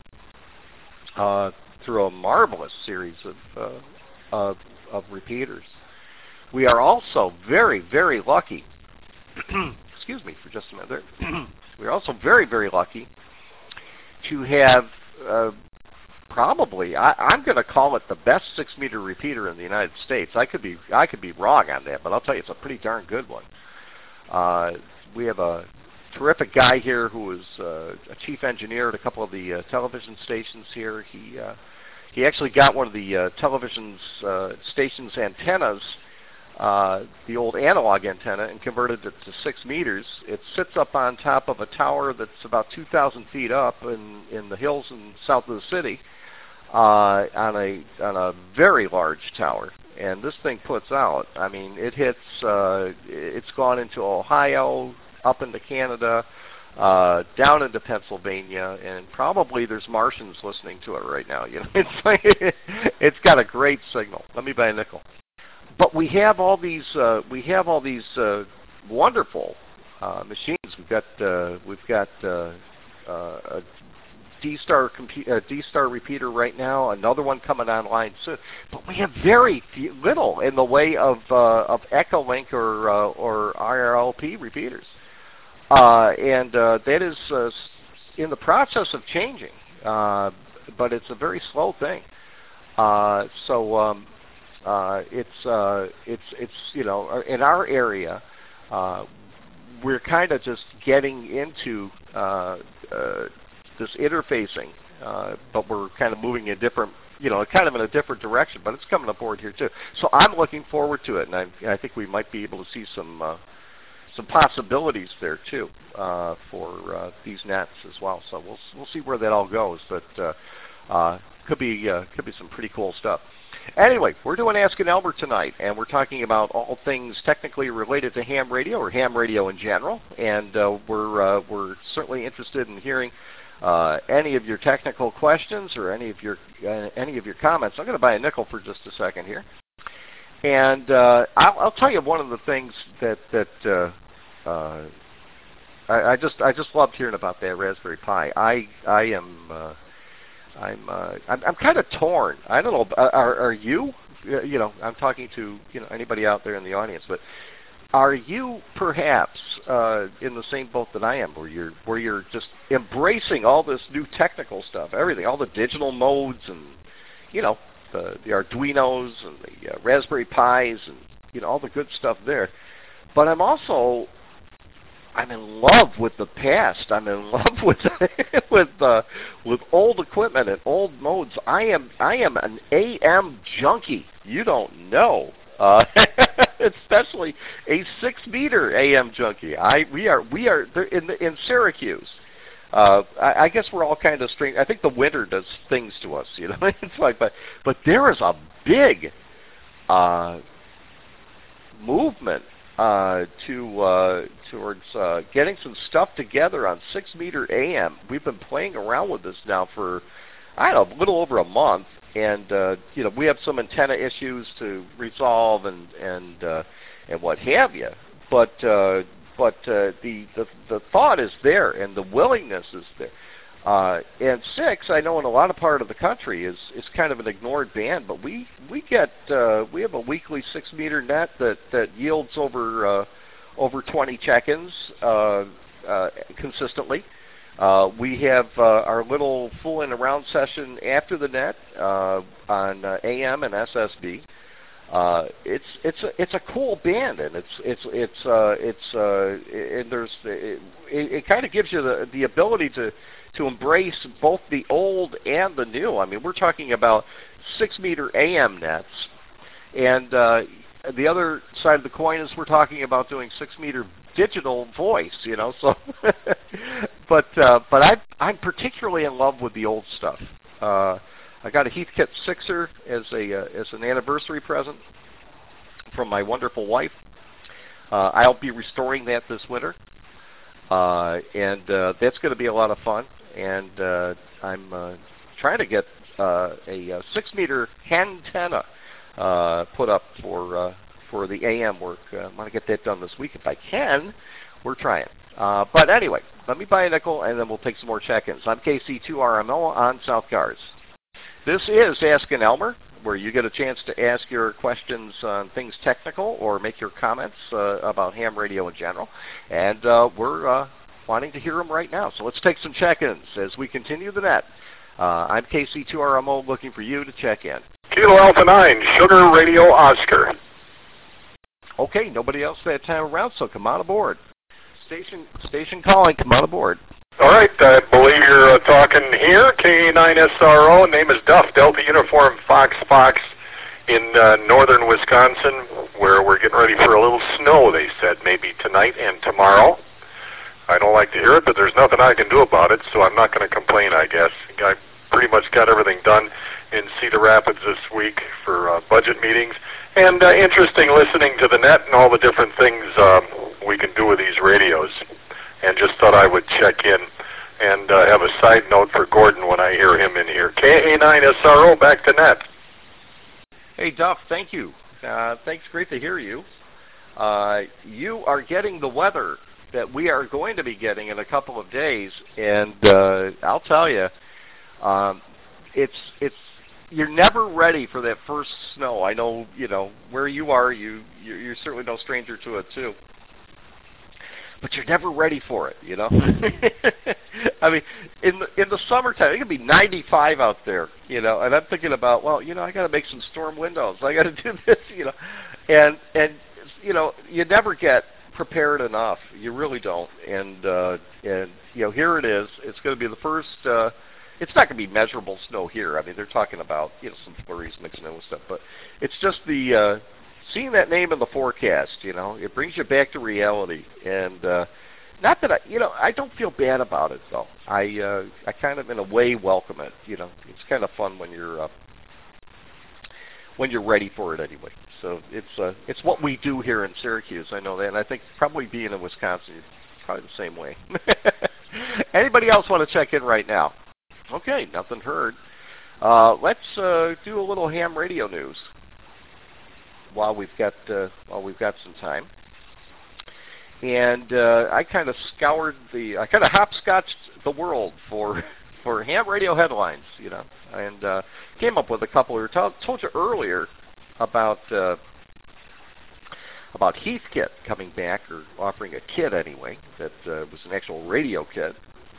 Uh, through a marvelous series of, uh, of, of repeaters. We are also very, very lucky, excuse me for just a minute there, we're also very, very lucky to have uh, probably, I, I'm going to call it the best six-meter repeater in the United States. I could be, I could be wrong on that, but I'll tell you it's a pretty darn good one. Uh, we have a terrific guy here who is uh, a chief engineer at a couple of the uh, television stations here. He uh, he actually got one of the uh, television uh, stations' antennas, uh, the old analog antenna, and converted it to six meters. It sits up on top of a tower that's about two thousand feet up in in the hills in south of the city, uh, on a on a very large tower. And this thing puts out. I mean, it hits. Uh, it's gone into Ohio, up into Canada, uh, down into Pennsylvania, and probably there's Martians listening to it right now. You know, it's like it's got a great signal. Let me buy a nickel. But we have all these uh, we have all these uh, wonderful uh, machines. We've got uh, we've got uh, uh, a D-Star uh, D-Star repeater right now. Another one coming online soon. But we have very few, little in the way of uh, of Echolink or uh, or I R L P repeaters. Uh, and uh, that is uh, in the process of changing, uh, but it's a very slow thing. Uh, so um, uh, it's uh, it's it's you know in our area, uh, we're kind of just getting into uh, uh, this interfacing, uh, but we're kind of moving in different, you know, kind of in a different direction. But it's coming aboard here too. So I'm looking forward to it, and I, I think we might be able to see some. Uh, some possibilities there too uh, for uh, these nets as well. So we'll we'll see where that all goes, but uh, uh, could be uh, could be some pretty cool stuff. Anyway, we're doing Ask an Elmer tonight, and we're talking about all things technically related to ham radio or ham radio in general, and uh, we're uh, we're certainly interested in hearing uh, any of your technical questions or any of your uh, any of your comments. I'm going to buy a nickel for just a second here. And uh, I'll, I'll tell you one of the things that that uh, uh, I, I just I just loved hearing about that Raspberry Pi. I I am uh, I'm uh, I'm, I'm kind of torn. I don't know. Are, are you? You know, I'm talking to you know anybody out there in the audience, but are you perhaps uh, in the same boat that I am, where you're where you're just embracing all this new technical stuff, everything, all the digital modes, and you know the the Arduinos and the uh, Raspberry Pis, and you know all the good stuff there. But I'm also I'm in love with the past. I'm in love with with uh, with old equipment and old modes. I am I am an A M junkie. You don't know, uh, especially a six meter A M junkie. I we are we are in in Syracuse. Uh, I, I guess we're all kind of strange. I think the winter does things to us, you know. It's like, but but there is a big uh, movement uh, to uh, towards uh, getting some stuff together on six meter A M. We've been playing around with this now for I don't know, a little over a month, and uh, you know we have some antenna issues to resolve and and uh, and what have you. But uh, but uh, the, the the thought is there, and the willingness is there. Uh, and six, I know in a lot of part of the country is is kind of an ignored band, but we we get uh, we have a weekly six meter net that that yields over uh, over twenty check-ins uh, uh, consistently. Uh, we have uh, our little fool in around session after the net uh, on uh, A M and S S B. Uh, it's it's a it's a cool band, and it's it's it's uh, it's uh, and there's it, it kind of gives you the the ability to to embrace both the old and the new. I mean, we're talking about six meter A M nets, and uh, the other side of the coin is we're talking about doing six meter digital voice. You know, so but uh, but I I'm particularly in love with the old stuff. Uh, I got a Heathkit Sixer as a uh, as an anniversary present from my wonderful wife. Uh, I'll be restoring that this winter, uh, and uh, that's going to be a lot of fun. And uh, I'm uh, trying to get uh, a, a six meter antenna uh, put up for uh, for the A M work. Uh, I'm going to get that done this week if I can. We're trying. Uh, but anyway, let me buy a nickel, and then we'll take some more check-ins. I'm K C two R M O on South Cars. This is Ask an Elmer, where you get a chance to ask your questions on things technical or make your comments uh, about ham radio in general. And uh, we're uh, wanting to hear them right now. So let's take some check-ins as we continue the net. Uh, I'm K C two R M O looking for you to check in. Kilo Alpha nine, Sugar Radio Oscar. Okay, nobody else that time around, so come on aboard. Station, station calling, come on aboard. All right, I believe you're uh, talking here. K A nine S R O, name is Duff, Delta Uniform Fox Fox in uh, northern Wisconsin, where we're getting ready for a little snow, they said, maybe tonight and tomorrow. I don't like to hear it, but there's nothing I can do about it, so I'm not going to complain, I guess. I pretty much got everything done in Cedar Rapids this week for uh, budget meetings. And uh, interesting listening to the net and all the different things um, we can do with these radios. And just thought I would check in and uh, have a side note for Gordon when I hear him in here. K A nine S R O, back to net. Hey, Duff, thank you. Uh, thanks, great to hear you. Uh, you are getting the weather that we are going to be getting in a couple of days, and uh, I'll tell you, um, it's it's you're never ready for that first snow. I know, you know, where you are, you you're, you're certainly no stranger to it too. But you're never ready for it, you know. I mean, in the in the summertime, it can be ninety-five out there, you know, and I'm thinking about, well, you know, I got to make some storm windows. I got to do this, you know, and and you know, you never get prepared enough. You really don't. And uh, and you know, here it is. It's going to be the first. Uh, it's not going to be measurable snow here. I mean, they're talking about you know some flurries mixing in with stuff, but it's just the. Uh, Seeing that name in the forecast, you know, it brings you back to reality. And uh, not that I, you know, I don't feel bad about it though. I, uh, I kind of in a way welcome it. You know, it's kind of fun when you're uh, when you're ready for it anyway. So it's uh, it's what we do here in Syracuse. I know that, and I think probably being in Wisconsin, it's probably the same way. Anybody else want to check in right now? Okay, nothing heard. Uh, let's uh, do a little ham radio news. While we've got uh, while we've got some time, and uh, I kind of scoured the, I kind of hopscotched the world for for ham radio headlines, you know, and uh, came up with a couple. We told, told you earlier about uh, about Heathkit coming back, or offering a kit anyway, that uh, was an actual radio kit.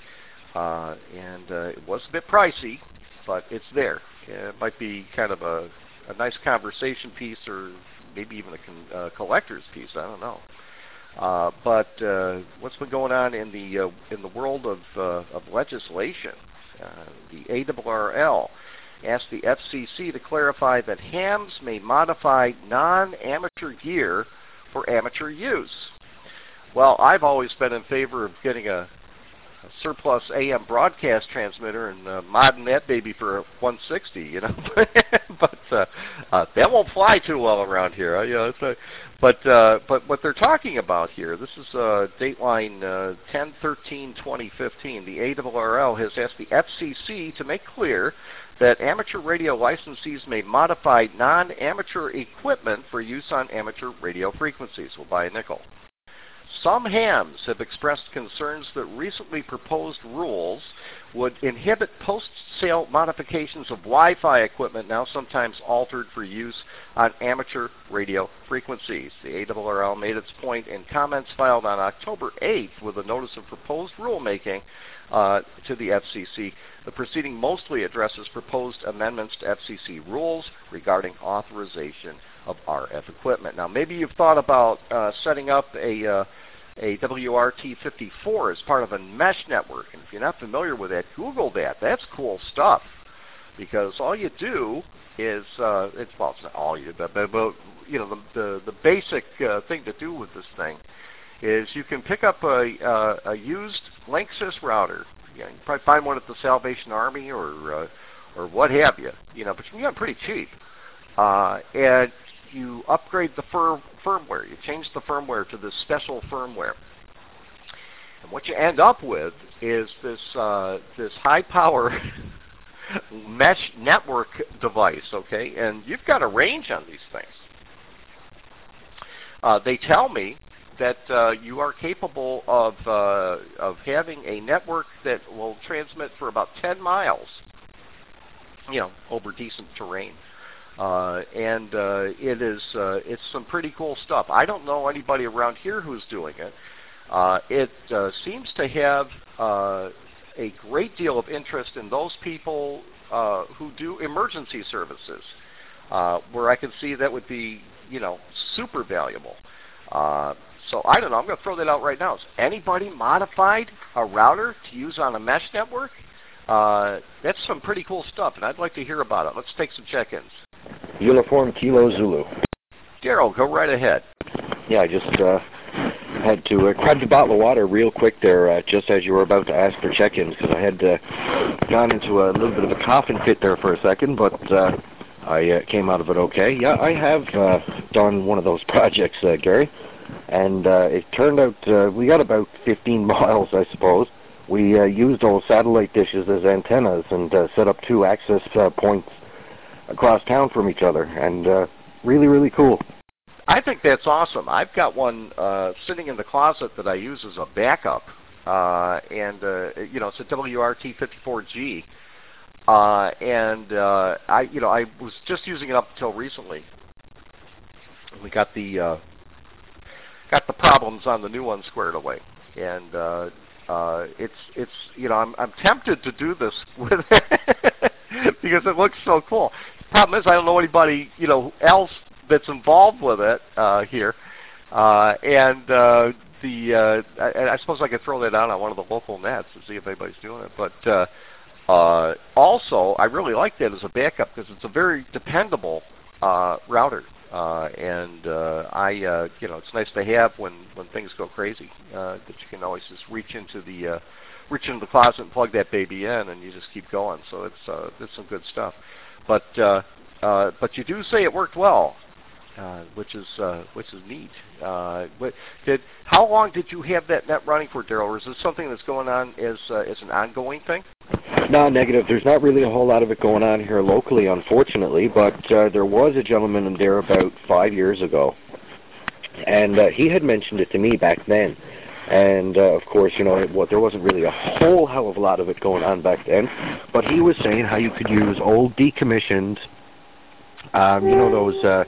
Uh, and uh, it was a bit pricey, but it's there. It might be kind of a, a nice conversation piece, or maybe even a con- uh, collector's piece. I don't know. Uh, but uh, what's been going on in the uh, in the world of uh, of legislation? Uh, the A R R L asked the F C C to clarify that hams may modify non-amateur gear for amateur use. Well, I've always been in favor of getting a, a surplus A M broadcast transmitter and uh, modding that baby for one sixty, you know. but uh, uh, that won't fly too well around here. You know, it's a, but uh, but what they're talking about here, this is uh, Dateline uh, ten thirteen twenty fifteen. The A R R L has asked the F C C to make clear that amateur radio licensees may modify non-amateur equipment for use on amateur radio frequencies. We'll buy a nickel. Some hams have expressed concerns that recently proposed rules would inhibit post-sale modifications of Wi-Fi equipment now sometimes altered for use on amateur radio frequencies. The A R R L made its point in comments filed on October eighth with a notice of proposed rulemaking uh, to the F C C. The proceeding mostly addresses proposed amendments to F C C rules regarding authorization of R F equipment. Now, maybe you've thought about uh, setting up a uh, a W R T fifty-four as part of a mesh network. And if you're not familiar with that, Google that. That's cool stuff. Because all you do is, uh, it's, well, it's not all you do, but, but you know, the, the, the basic uh, thing to do with this thing is you can pick up a, uh, a used Linksys router. You know, you can probably find one at the Salvation Army or, uh, or what have you, you know, but you can get them pretty cheap. Uh, and you upgrade the fir- firmware. You change the firmware to this special firmware. And what you end up with is this uh, this high-power mesh network device, okay? And you've got a range on these things. Uh, they tell me that uh, you are capable of, uh, of having a network that will transmit for about ten miles, you know, over decent terrain. Uh, and uh, it is uh, it's some pretty cool stuff. I don't know anybody around here who's doing it. Uh, it uh, seems to have uh, a great deal of interest in those people uh, who do emergency services, uh, where I can see that would be, you know, super valuable. Uh, so I don't know. I'm going to throw that out right now. Has anybody modified a router to use on a mesh network? Uh, that's some pretty cool stuff, and I'd like to hear about it. Let's take some check-ins. Uniform Kilo Zulu. Daryl, go right ahead. Yeah, I just uh, had to uh, grab the bottle of water real quick there, uh, just as you were about to ask for check-ins, because I had uh, gone into a little bit of a coughing fit there for a second, but uh, I uh, came out of it okay. Yeah, I have uh, done one of those projects, uh, Gary, and uh, it turned out uh, we got about fifteen miles, I suppose. We uh, used those satellite dishes as antennas and uh, set up two access uh, points across town from each other, and uh, really, really cool. I think that's awesome. I've got one uh, sitting in the closet that I use as a backup, uh, and uh, you know, it's a W R T fifty-four G, uh, and uh, I, you know, I was just using it up until recently. We got the uh, got the problems on the new one squared away, and uh, uh, it's it's you know, I'm I'm tempted to do this with it because it looks so cool. Problem is, I don't know anybody, you know, else that's involved with it uh, here, uh, and uh, the uh, I, I suppose I could throw that out on one of the local nets and see if anybody's doing it. But uh, uh, also, I really like that as a backup because it's a very dependable uh, router, uh, and uh, I, uh, you know, it's nice to have when, when things go crazy uh, that you can always just reach into the uh, reach into the closet and plug that baby in, and you just keep going. So it's uh, it's some good stuff. But uh, uh, but you do say it worked well, uh, which is uh, which is neat. Uh, but did how long did you have that net running for, Daryl? Or is this something that's going on as uh, as an ongoing thing? No, negative. There's not really a whole lot of it going on here locally, unfortunately. But uh, there was a gentleman in there about five years ago, and uh, he had mentioned it to me back then. And, uh, of course, you know, it, what, there wasn't really a whole hell of a lot of it going on back then. But he was saying how you could use old decommissioned, um, you know, those uh,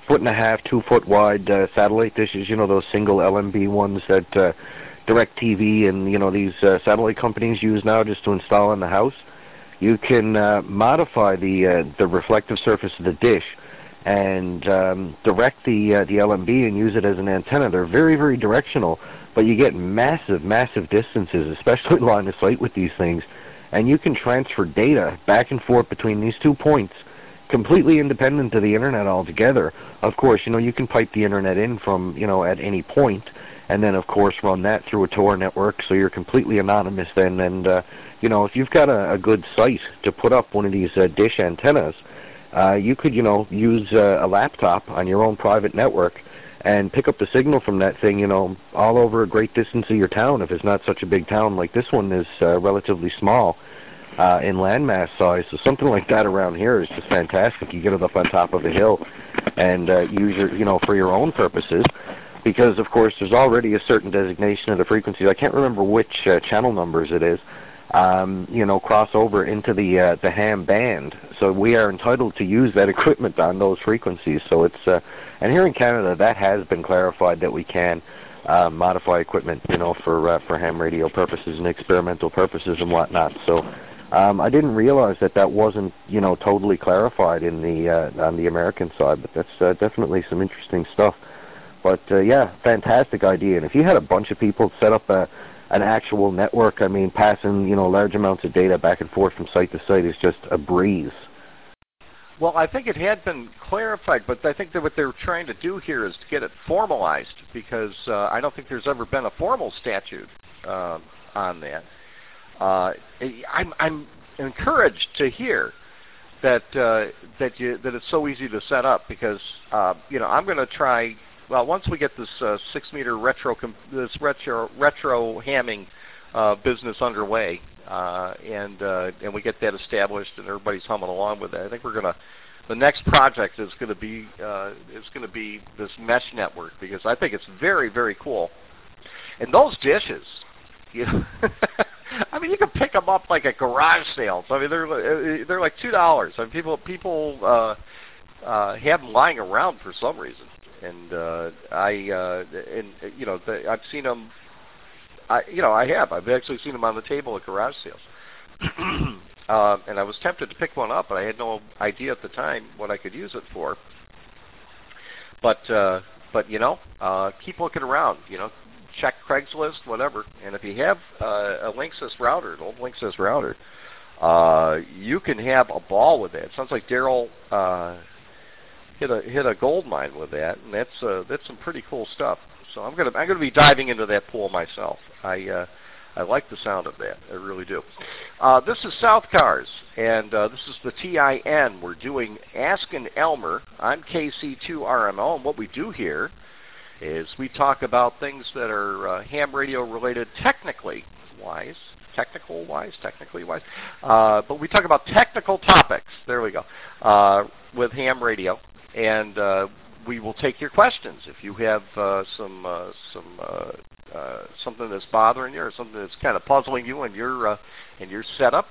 foot and a half, two foot wide uh, satellite dishes. You know, those single L M B ones that uh, DirecTV and you know these uh, satellite companies use now just to install in the house. You can uh, modify the uh, the reflective surface of the dish and um, direct the uh, the L M B and use it as an antenna. They're very very directional, but you get massive massive distances, especially line of sight with these things, and you can transfer data back and forth between these two points, completely independent of the internet altogether. Of course, you know you can pipe the internet in from you know at any point, and then of course run that through a Tor network, so you're completely anonymous then. And uh, you know if you've got a, a good site to put up one of these uh, dish antennas, uh, you could you know use uh, a laptop on your own private network and pick up the signal from that thing you know all over a great distance of your town, if it's not such a big town like this one is uh, relatively small uh, in landmass size. So something like that around here is just fantastic. You get it up on top of a hill and uh, use your you know for your own purposes. Because, of course, there's already a certain designation of the frequencies. I can't remember which uh, channel numbers it is, um, you know, cross over into the uh, the ham band. So we are entitled to use that equipment on those frequencies. So it's, uh, and here in Canada, that has been clarified that we can uh, modify equipment, you know, for uh, for ham radio purposes and experimental purposes and whatnot. So um, I didn't realize that that wasn't, you know, totally clarified in the uh, on the American side. But that's uh, definitely some interesting stuff. But, uh, yeah, fantastic idea. And if you had a bunch of people set up a, an actual network, I mean, passing, you know, large amounts of data back and forth from site to site is just a breeze. Well, I think it had been clarified, but I think that what they're trying to do here is to get it formalized, because uh, I don't think there's ever been a formal statute uh, on that. Uh, I'm, I'm encouraged to hear that uh, that you that it's so easy to set up, because uh, you know I'm going to try. Well, once we get this uh, six-meter retro, this retro retro hamming uh, business underway, uh, and uh, and we get that established, and everybody's humming along with it, I think we're gonna. The next project is going to be uh, is going to be this mesh network, because I think it's very very cool. And those dishes, you know, I mean, you can pick them up like at garage sales. I mean, they're they're like two dollars. I mean, people people uh, uh, have them lying around for some reason. And uh, I, uh, and you know, the, I've seen them. I, you know, I have. I've actually seen them on the table at garage sales. uh, and I was tempted to pick one up, but I had no idea at the time what I could use it for. But, uh, but you know, uh, keep looking around. You know, check Craigslist, whatever. And if you have uh, a Linksys router, an old Linksys router, uh, you can have a ball with it. It sounds like Daryl. Uh, Hit a hit a gold mine with that, and that's uh, that's some pretty cool stuff. So I'm gonna I'm gonna be diving into that pool myself. I uh, I like the sound of that. I really do. Uh, this is South Cars, and uh, this is the T I N. We're doing Ask an Elmer. I'm K C two R M O, and what we do here is we talk about things that are uh, ham radio related, technically wise, technical wise, technically wise. Uh, but we talk about technical topics. There we go. Uh, with ham radio. And uh, we will take your questions. If you have uh, some uh, some uh, uh, something that's bothering you, or something that's kind of puzzling you in your uh, in your setup,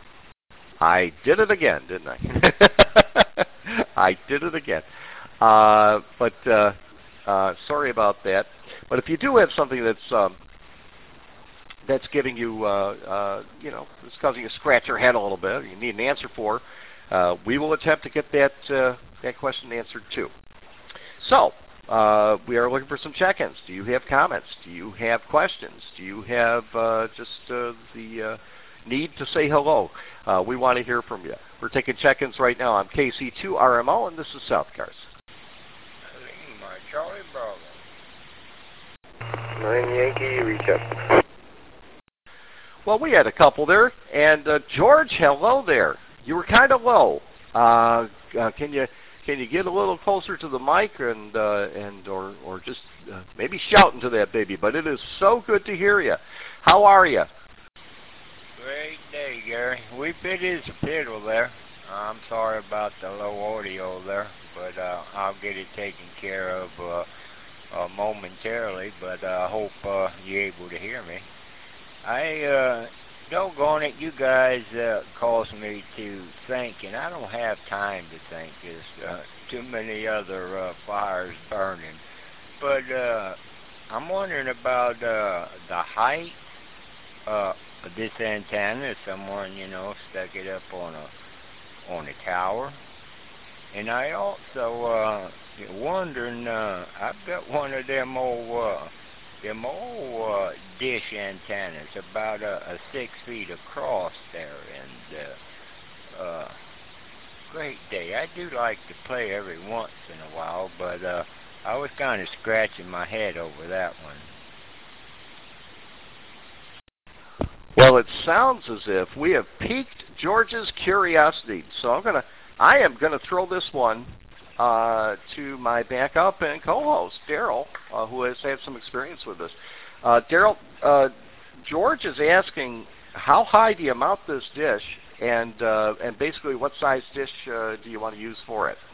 I did it again, didn't I? I did it again. Uh, but uh, uh, sorry about that. But if you do have something that's um, that's giving you, uh, uh, you know, it's causing you to scratch your head a little bit, you need an answer for, uh, we will attempt to get that. Uh, that question answered too. So, uh, we are looking for some check-ins. Do you have comments? Do you have questions? Do you have uh, just uh, the uh, need to say hello? Uh, we want to hear from you. We're taking check-ins right now. I'm K C two R M O, and this is South Cars. My Charlie Bravo. Nine Yankee, reach up. Well, we had a couple there. And uh, George, hello there. You were kind of low. Uh, uh, can you... Can you get a little closer to the mic and uh, and or or just uh, maybe shout into that baby? But it is so good to hear you. How are you? Great day, Gary. We it is a piddle there. I'm sorry about the low audio there, but uh, I'll get it taken care of uh, uh, momentarily. But I uh, hope uh, you're able to hear me. I uh, doggone it, you guys uh, cause me to think, and I don't have time to think. There's uh, too many other uh, fires burning. But uh, I'm wondering about uh, the height uh, of this antenna. If someone, you know, stuck it up on a on a tower. And I also uh, wondering, uh, I've got one of them old, uh, them old uh, dish antennas, about a, a six feet across there, and uh, uh, great day. I do like to play every once in a while, but uh, I was kind of scratching my head over that one. Well, it sounds as if we have piqued George's curiosity, so I'm gonna, I am gonna throw this one uh, to my backup and co-host Daryl, uh, who has had some experience with this. Uh, Daryl, uh, George is asking, how high do you mount this dish, and uh, and basically what size dish uh, do you want to use for it?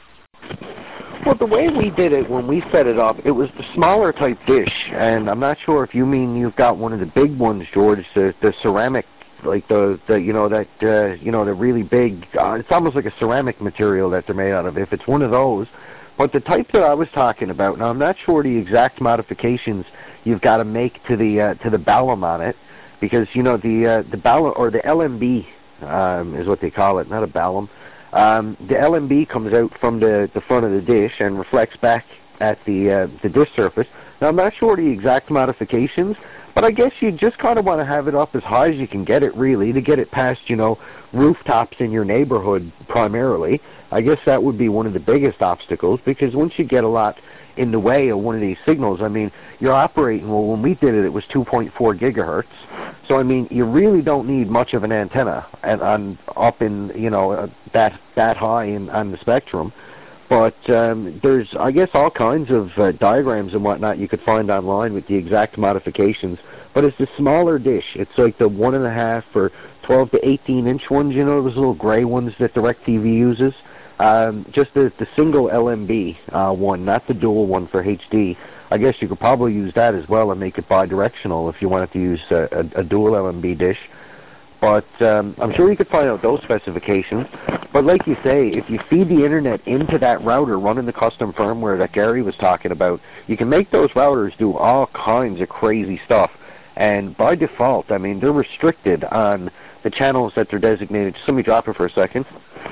Well, the way we did it when we set it up, it was the smaller type dish, and I'm not sure if you mean you've got one of the big ones, George, the the ceramic, like the, the you know that uh, you know the really big. Uh, it's almost like a ceramic material that they're made out of. If it's one of those, but the type that I was talking about, now I'm not sure the exact modifications you've got to make to the uh, to the Ballam on it, because you know the uh, the Ballam or the L M B um, is what they call it, not a Ballam. Um, the L M B comes out from the, the front of the dish and reflects back at the uh, the dish surface. Now, I'm not sure the exact modifications, but I guess you just kind of want to have it up as high as you can get it, really, to get it past, you know, rooftops in your neighborhood primarily. I guess that would be one of the biggest obstacles, because once you get a lot in the way of one of these signals, I mean, you're operating, well, when we did it, it was two point four gigahertz. So, I mean, you really don't need much of an antenna and on up in, you know, uh, that that high in, on the spectrum. But um, there's, I guess, all kinds of uh, diagrams and whatnot you could find online with the exact modifications. But it's the smaller dish. It's like the one and a half or twelve to eighteen inch ones, you know, those little gray ones that DirecTV uses. Um, just the, the single L M B uh, one, not the dual one for H D. I guess you could probably use that as well and make it bidirectional if you wanted to use a, a, a dual L M B dish. But um, I'm sure you could find out those specifications. But like you say, if you feed the internet into that router running the custom firmware that Gary was talking about, you can make those routers do all kinds of crazy stuff. And by default, I mean, they're restricted on the channels that they're designated. Just let me drop it for a second.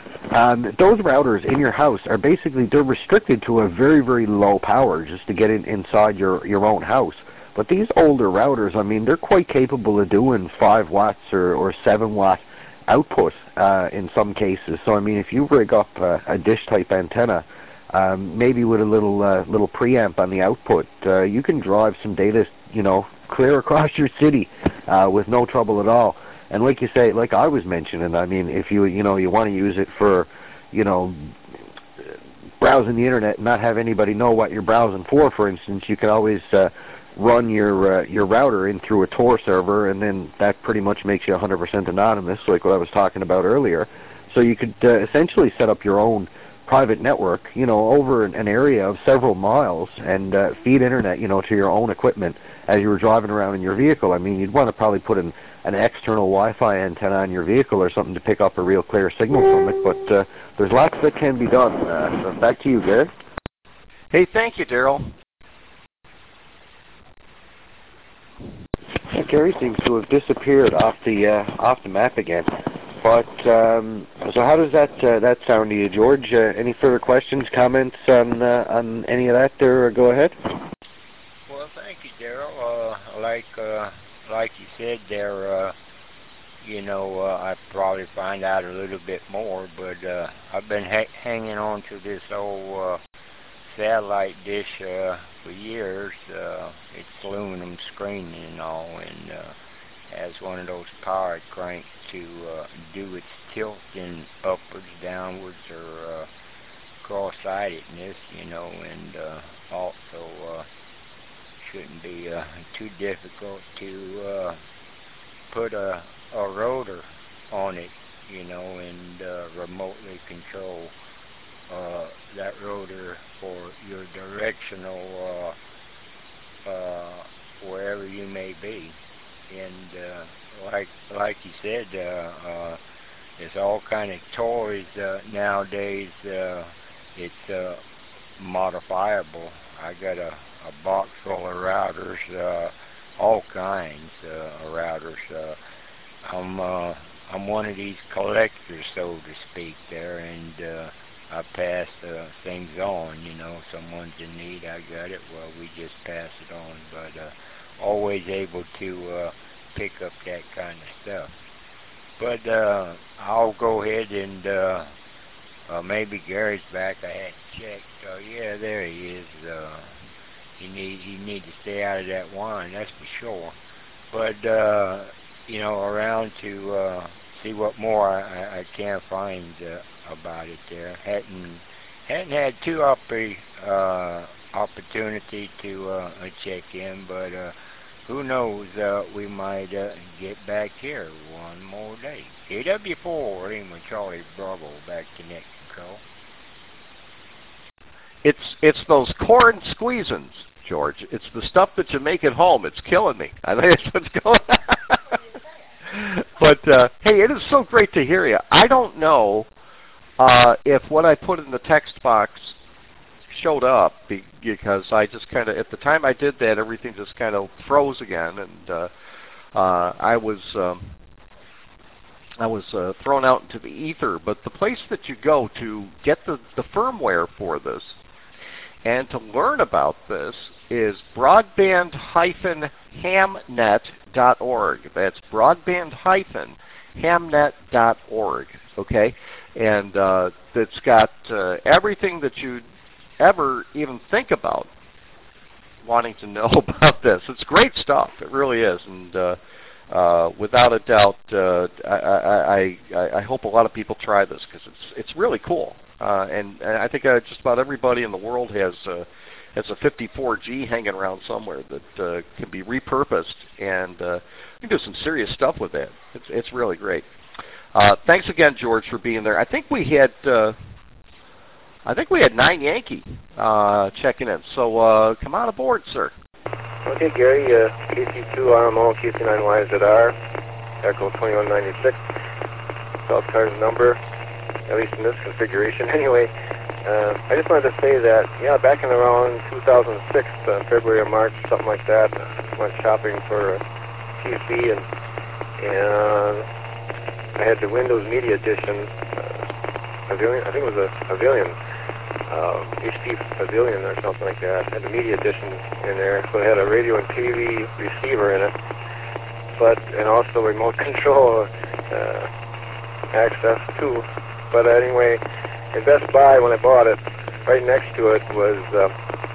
Um, those routers in your house are basically, they're restricted to a very, very low power just to get it inside your, your own house. But these older routers, I mean, they're quite capable of doing five watts or, or seven watt output uh, in some cases. So, I mean, if you rig up uh, a dish-type antenna, um, maybe with a little uh, little preamp on the output, uh, you can drive some data, you know, clear across your city uh, with no trouble at all. And like you say, like I was mentioning, I mean, if you you know you want to use it for, you know, browsing the internet and not have anybody know what you're browsing for, for instance, you can always uh, run your uh, your router in through a Tor server, and then that pretty much makes you one hundred percent anonymous, like what I was talking about earlier. So you could uh, essentially set up your own private network, you know, over an area of several miles, and uh, feed internet, you know, to your own equipment as you were driving around in your vehicle. I mean, you'd want to probably put an, an external Wi-Fi antenna on your vehicle or something to pick up a real clear signal from it, but uh, there's lots that can be done. Uh, so back to you, Gary. Hey, thank you, Daryl. Yeah, Gary seems to have disappeared off the uh, off the map again. But um, so, how does that uh, that sound to you, George? Uh, any further questions, comments on uh, on any of that? There, go ahead. Well, thank you, Daryl. Uh, like uh, like you said there, uh, you know, uh, I probably find out a little bit more, but uh, I've been ha- hanging on to this old uh, satellite dish uh, for years. Uh, it's aluminum screening and all, and uh, has one of those power cranks to uh, do its tilting upwards, downwards, or uh, cross-sidedness, you know, and uh, also uh, shouldn't be uh, too difficult to uh, put a, a rotor on it, you know, and uh, remotely control uh, that rotor for your directional uh, uh, wherever you may be. And uh, like like you said, uh, uh, there's all kind of toys uh, nowadays. Uh, it's uh, modifiable. I got a, a box full of routers, uh, all kinds uh, of routers. Uh, I'm uh, I'm one of these collectors, so to speak, there, and uh, I pass uh, things on. You know, someone's in need, I got it. Well, we just pass it on, but uh, always able to uh, pick up that kind of stuff. But uh, I'll go ahead and uh, uh, maybe Gary's back. I hadn't checked. Uh, yeah, there he is. Uh, he need he need to stay out of that wine, that's for sure. But uh, you know, around to uh, see what more I, I can find uh, about it. There hadn't hadn't had too oppor- uh, opportunity to uh, check in, but. Uh, Who knows, uh, we might uh, get back here one more day. K W four, Lima Charlie Bravo, back to Mexico. It's it's those corn squeezins, George. It's the stuff that you make at home. It's killing me. I think that's what's going on. But, uh, hey, it is so great to hear you. I don't know uh, if what I put in the text box showed up because I just kind of, at the time I did that, everything just kind of froze again, and uh, uh, I was um, I was uh, thrown out into the ether. But the place that you go to get the, the firmware for this and to learn about this is broadband dash hamnet dot org. That's broadband dash hamnet dot org, okay? And uh, it's got uh, everything that you ever even think about wanting to know about this. It's great stuff. It really is. And uh, uh, without a doubt, uh, I, I, I, I hope a lot of people try this because it's it's really cool. Uh, and, and I think uh, just about everybody in the world has uh, has a fifty-four G hanging around somewhere that uh, can be repurposed, and uh, you can do some serious stuff with that. It's it's really great. Uh, thanks again, George, for being there. I think we had. Uh, I think we had nine Yankee uh, checking in, so uh, come on aboard, sir. Okay, Gary, uh, K C two R M O, Q C nine Y Z R, Echo twenty-one ninety-six, South Car's number, at least in this configuration anyway. Uh, I just wanted to say that, yeah, back in around two thousand six, uh, February or March, something like that, I went shopping for a P C, and, and I had the Windows Media Edition, uh, Pavilion, I think it was a Pavilion. Uh, H P Pavilion or something like that. It had the media edition in there, so it had a radio and T V receiver in it, but and also remote control uh, access too. But anyway, in Best Buy when I bought it, right next to it was uh,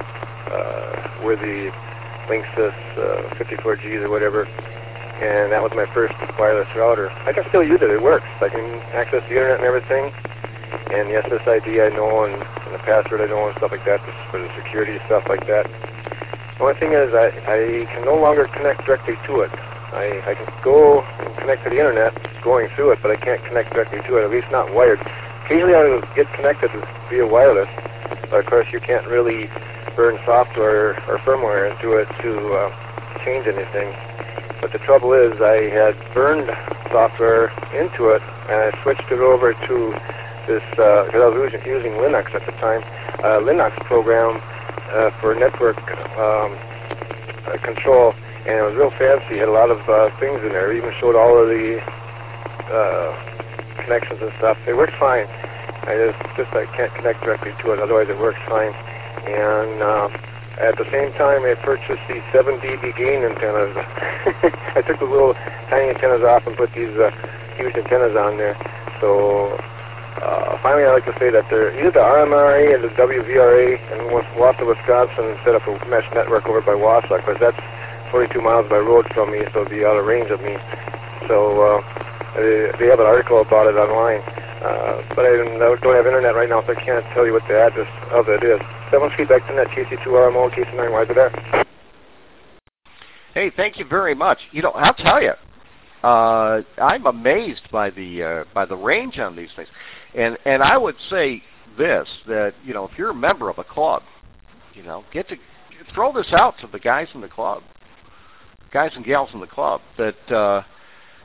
uh, where the Linksys uh, fifty-four Gs or whatever, and that was my first wireless router. I can still use it. It works. I can access the internet and everything. And the S S I D I know, and, and the password I know, and stuff like that, for the security stuff like that. The only thing is I, I can no longer connect directly to it. I, I can go and connect to the internet going through it, but I can't connect directly to it, at least not wired. Occasionally I'll get connected via wireless, but of course you can't really burn software or firmware into it to uh, change anything. But the trouble is I had burned software into it, and I switched it over to this, because uh, I was using, using Linux at the time, uh, Linux program uh, for network um, uh, control, and it was real fancy. It had a lot of uh, things in there. It even showed all of the uh, connections and stuff. It works fine. I just, just I can't connect directly to it, otherwise it works fine. And uh, at the same time, I purchased these seven D B gain antennas. I took the little tiny antennas off and put these uh, huge antennas on there. So Uh, finally, I'd like to say that they're either the R M R A or the W V R A in Wausau, Wisconsin, set up a mesh network over by Wausau, because that's forty-two miles by road from me, so it'd be out of range of me. So uh, they, they have an article about it online. Uh, but I don't, I don't have internet right now, so I can't tell you what the address of it is. seven feedback to net, K C two R M O, K C nine Y Z R. Hey, thank you very much. You know, I'll tell you, uh, I'm amazed by the uh, by the range on these things. And and I would say this, that, you know, if you're a member of a club, you know, get to throw this out to the guys in the club, guys and gals in the club, that uh,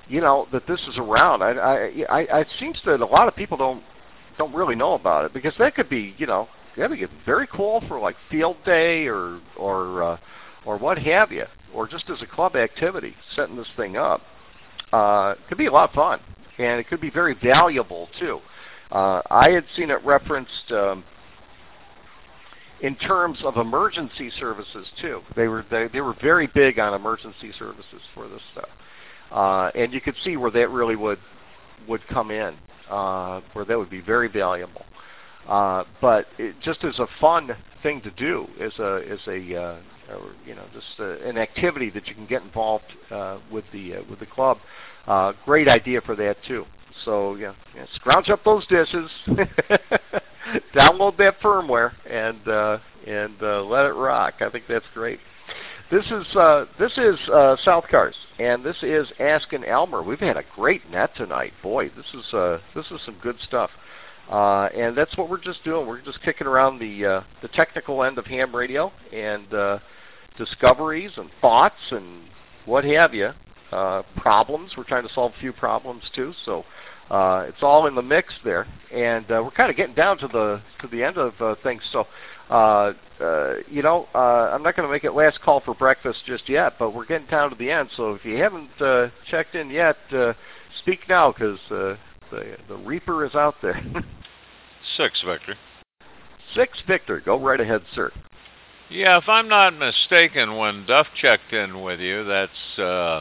you know, that this is around. I, I, I, it seems that a lot of people don't don't really know about it, because that could be, you know, that would get very cool for like field day or or uh, or what have you, or just as a club activity, setting this thing up. Uh, it could be a lot of fun, and it could be very valuable too. Uh, I had seen it referenced um, in terms of emergency services too. They were they, they were very big on emergency services for this stuff, uh, and you could see where that really would would come in, uh, where that would be very valuable. Uh, but it, just as a fun thing to do, as a as a uh, or, you know, just uh, an activity that you can get involved uh, with the uh, with the club. Uh, great idea for that too. So yeah, yeah scrounge up those dishes, download that firmware, and uh, and uh, let it rock. I think that's great. This is uh, this is uh, South Cars, and this is Askin Elmer. We've had a great net tonight, boy. This is uh, this is some good stuff. Uh, and that's what we're just doing. We're just kicking around the uh, the technical end of ham radio and uh, discoveries and thoughts and what have you. Uh, problems. We're trying to solve a few problems too. So uh, it's all in the mix there. And uh, we're kind of getting down to the to the end of uh, things. So uh, uh, you know, uh, I'm not going to make it last call for breakfast just yet, but we're getting down to the end. So if you haven't uh, checked in yet, uh, speak now, because uh, the the Reaper is out there. Six, Victor. Six, Victor. Go right ahead, sir. Yeah, if I'm not mistaken, when Duff checked in with you, that's, uh,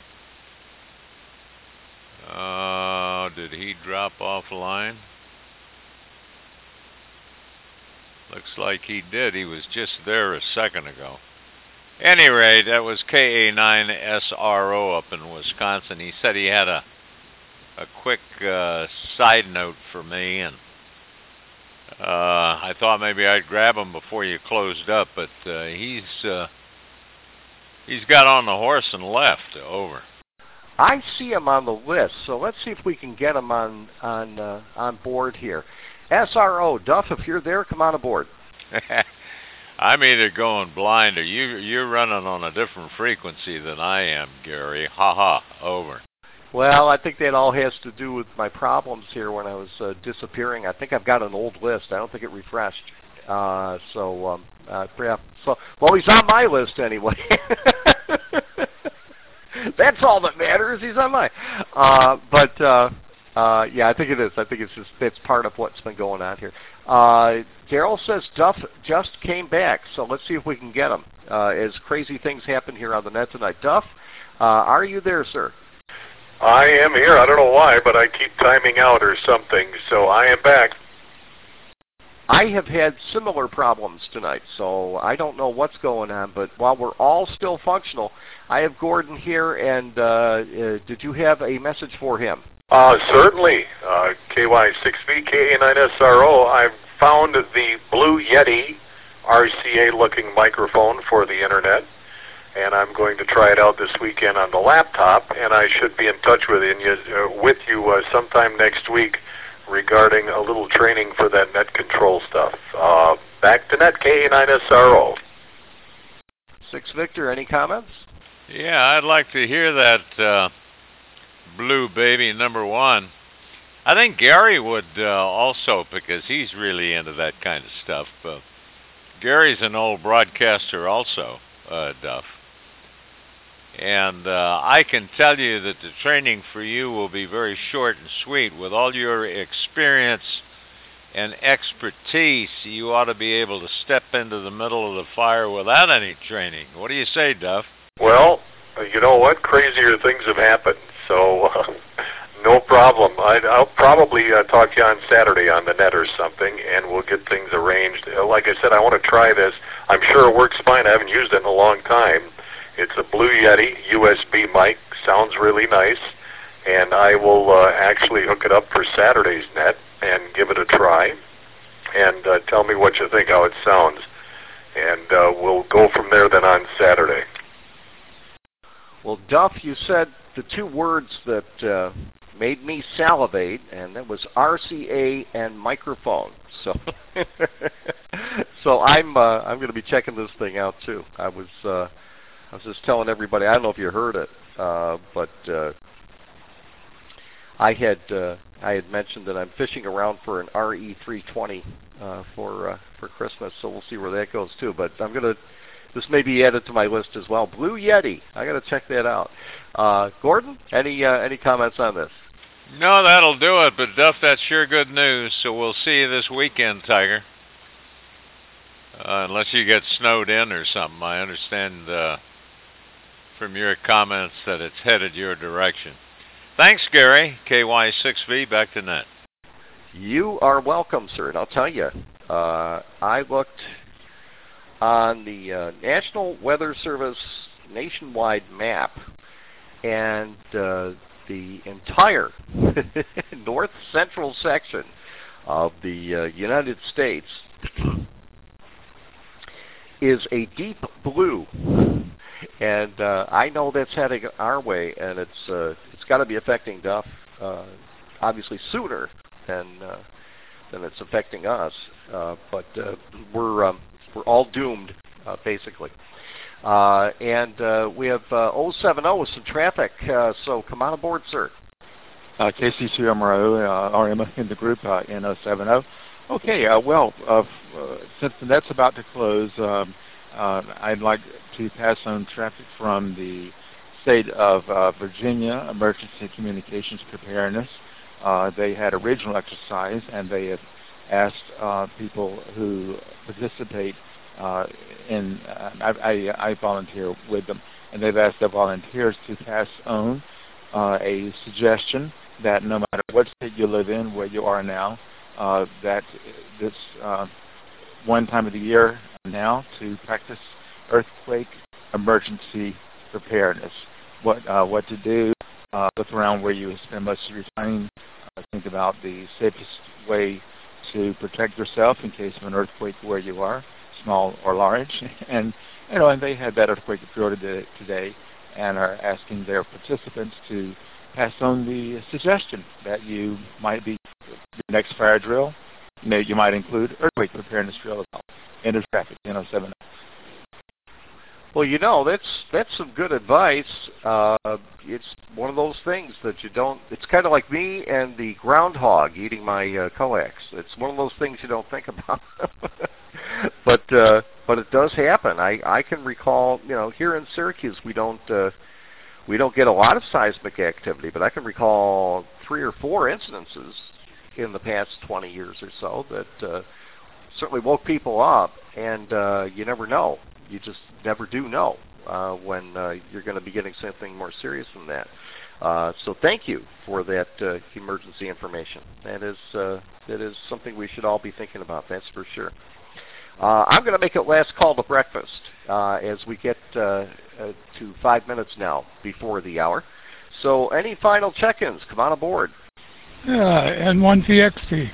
uh, did he drop offline? Looks like he did. He was just there a second ago. Any rate, that was K A nine S R O up in Wisconsin. He said he had a a quick uh, side note for me, and Uh, I thought maybe I'd grab him before you closed up, but uh, he's uh, he's got on the horse and left. Over. I see him on the list, so let's see if we can get him on on uh, on board here. S R O, Duff, if you're there, come on aboard. I'm either going blind or you you're running on a different frequency than I am, Gary. Ha ha. Over. Well, I think that all has to do with my problems here when I was uh, disappearing. I think I've got an old list. I don't think it refreshed. Uh, so, um, uh, yeah, so, well, he's on my list anyway. That's all that matters. He's on mine. Uh, but, uh, uh, yeah, I think it is. I think it's just it's part of what's been going on here. Uh, Daryl says Duff just came back, so let's see if we can get him. Uh, as crazy things happen here on the net tonight. Duff, uh, are you there, sir? I am here. I don't know why, but I keep timing out or something, so I am back. I have had similar problems tonight, so I don't know what's going on, but while we're all still functional, I have Gordon here, and uh, uh, did you have a message for him? Uh, certainly. Uh, K Y six V, K A nine S R O, I've found the Blue Yeti R C A-looking microphone for the Internet, and I'm going to try it out this weekend on the laptop, and I should be in touch with you, uh, with you uh, sometime next week regarding a little training for that net control stuff. Uh, back to net, K A nine S R O. Six, Victor, any comments? Yeah, I'd like to hear that uh, Blue Baby number one. I think Gary would uh, also, because he's really into that kind of stuff. Uh, Gary's an old broadcaster also, uh, Duff. And uh, I can tell you that the training for you will be very short and sweet. With all your experience and expertise, you ought to be able to step into the middle of the fire without any training. What do you say, Duff? Well, you know what? Crazier things have happened, so uh, no problem. I'd, I'll probably uh, talk to you on Saturday on the net or something, and we'll get things arranged. Uh, like I said, I want to try this. I'm sure it works fine. I haven't used it in a long time. It's a Blue Yeti U S B mic. Sounds really nice. And I will uh, actually hook it up for Saturday's net and give it a try. And uh, tell me what you think, how it sounds. And uh, we'll go from there then on Saturday. Well, Duff, you said the two words that uh, made me salivate, and that was R C A and microphone. So, so I'm uh, I'm going to be checking this thing out too. I was uh, I was just telling everybody. I don't know if you heard it, uh, but uh, I had uh, I had mentioned that I'm fishing around for an R E three twenty uh, for uh, for Christmas, so we'll see where that goes too. But I'm gonna this may be added to my list as well. Blue Yeti, I got to check that out. Uh, Gordon, any uh, any comments on this? No, that'll do it. But Duff, that's sure good news. So we'll see you this weekend, Tiger. Uh, unless you get snowed in or something. I understand uh, from your comments that it's headed your direction. Thanks, Gary. K Y six V, back to net. You are welcome, sir. And I'll tell you, uh, I looked on the uh, National Weather Service nationwide map, and uh, the entire north central section of the uh, United States is a deep blue, and uh, I know that's heading our way, and it's uh, it's got to be affecting Duff uh, obviously sooner than uh, than it's affecting us, uh, but uh, we're um, we're all doomed uh, basically. Uh, and uh, we have uh, oh seven oh with some traffic, uh, so come on aboard, sir. Uh, K C two M R O, uh, R M in the group, uh, N oh seven oh. Okay, uh, well, uh, uh, since the net's about to close, um, uh, I'd like to pass on traffic from the state of uh, Virginia Emergency Communications Preparedness. Uh, they had a regional exercise, and they have asked uh, people who participate uh, in, uh, I, I, I volunteer with them, and they've asked their volunteers to pass on uh, a suggestion that no matter what state you live in, where you are now, uh, that this uh, one time of the year now to practice earthquake emergency preparedness. What uh, what to do, uh, look around where you spend most of your time, uh, think about the safest way to protect yourself in case of an earthquake where you are, small or large. And you know, and they had that earthquake drill today, and are asking their participants to pass on the suggestion that you might be your next fire drill. Maybe you might include earthquake preparedness drill as well. End of traffic, N oh seven oh. Well, you know, that's that's some good advice. Uh, it's one of those things that you don't. It's kind of like me and the groundhog eating my uh, coax. It's one of those things you don't think about. but uh, but it does happen. I, I can recall, you know, here in Syracuse we don't uh, we don't get a lot of seismic activity, but I can recall three or four incidences in the past twenty years or so that uh, certainly woke people up, and uh, you never know. You just never do know uh, when uh, you're going to be getting something more serious than that. Uh, so thank you for that uh, emergency information. That is uh, that is something we should all be thinking about, that's for sure. Uh, I'm going to make it last call to breakfast uh, as we get uh, uh, to five minutes now before the hour. So any final check-ins? Come on aboard. Yeah, N one V X P.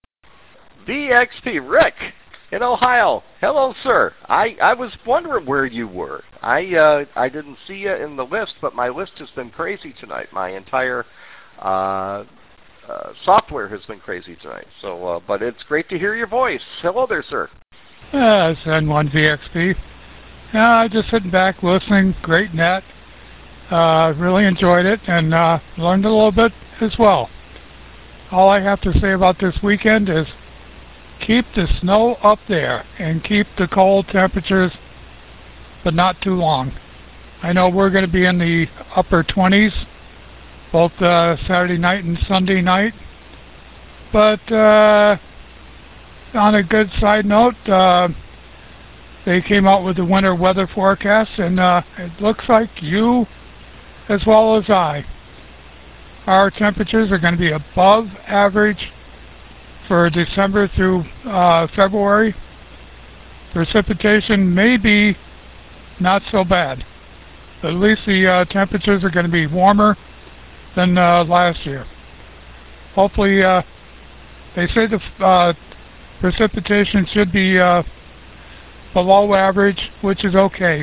V X P, Rick in Ohio. Hello, sir. I, I was wondering where you were. I uh, I didn't see you in the list, but my list has been crazy tonight. My entire uh, uh, software has been crazy tonight. So, uh, but it's great to hear your voice. Hello there, sir. Yeah, it's N one V X P. Yeah, just sitting back listening. Great net. Uh, really enjoyed it and uh, learned a little bit as well. All I have to say about this weekend is keep the snow up there and keep the cold temperatures, but not too long. I know we're going to be in the upper twenties, both uh, Saturday night and Sunday night. But uh, on a good side note, uh, they came out with the winter weather forecast, and uh, it looks like you, as well as I, our temperatures are going to be above average for December through uh, February. Precipitation may be not so bad, but at least the uh, temperatures are going to be warmer than uh, last year. Hopefully, uh, they say the uh, precipitation should be uh, below average, which is okay.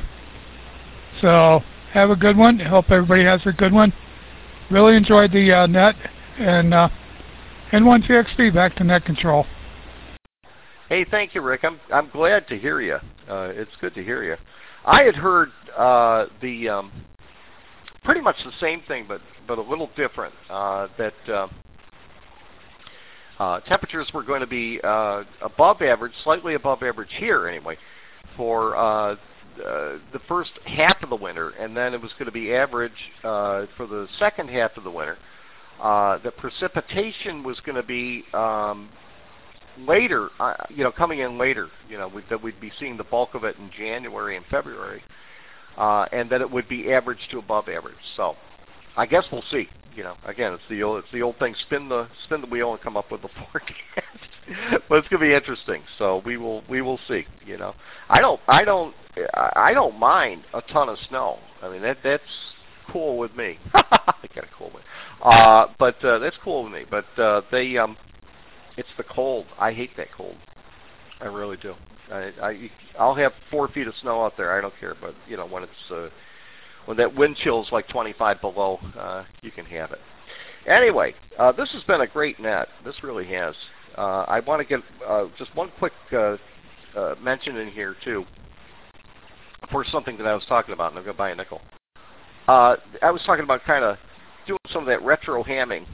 So have a good one. I hope everybody has a good one. Really enjoyed the uh, net, and uh, N one V X P back to net control. Hey, thank you, Rick. I'm I'm glad to hear you. Uh, it's good to hear you. I had heard uh, the um, pretty much the same thing, but but a little different. Uh, that uh, uh, temperatures were going to be uh, above average, slightly above average here anyway, for uh, uh, the first half of the winter, and then it was going to be average uh, for the second half of the winter. Uh, the precipitation was going to be um, later, uh, you know, coming in later. You know, we'd, that we'd be seeing the bulk of it in January and February, uh, and that it would be average to above average. So, I guess we'll see. You know, again, it's the old, it's the old thing: spin the spin the wheel and come up with the forecast. But it's going to be interesting. So we will we will see. You know, I don't I don't I don't mind a ton of snow. I mean that that's cool with me. I got a cool one. Uh, but uh, that's cool with me. But uh, they um, it's the cold. I hate that cold. I really do. I, I I'll have four feet of snow out there. I don't care. But you know when it's uh, when that wind chill's like twenty-five below, uh, you can have it. Anyway, uh, this has been a great net. This really has. Uh, I want to get uh, just one quick uh, uh, mention in here, too, for something that I was talking about, and I'm going to buy a nickel. Uh, I was talking about kind of doing some of that retro hamming.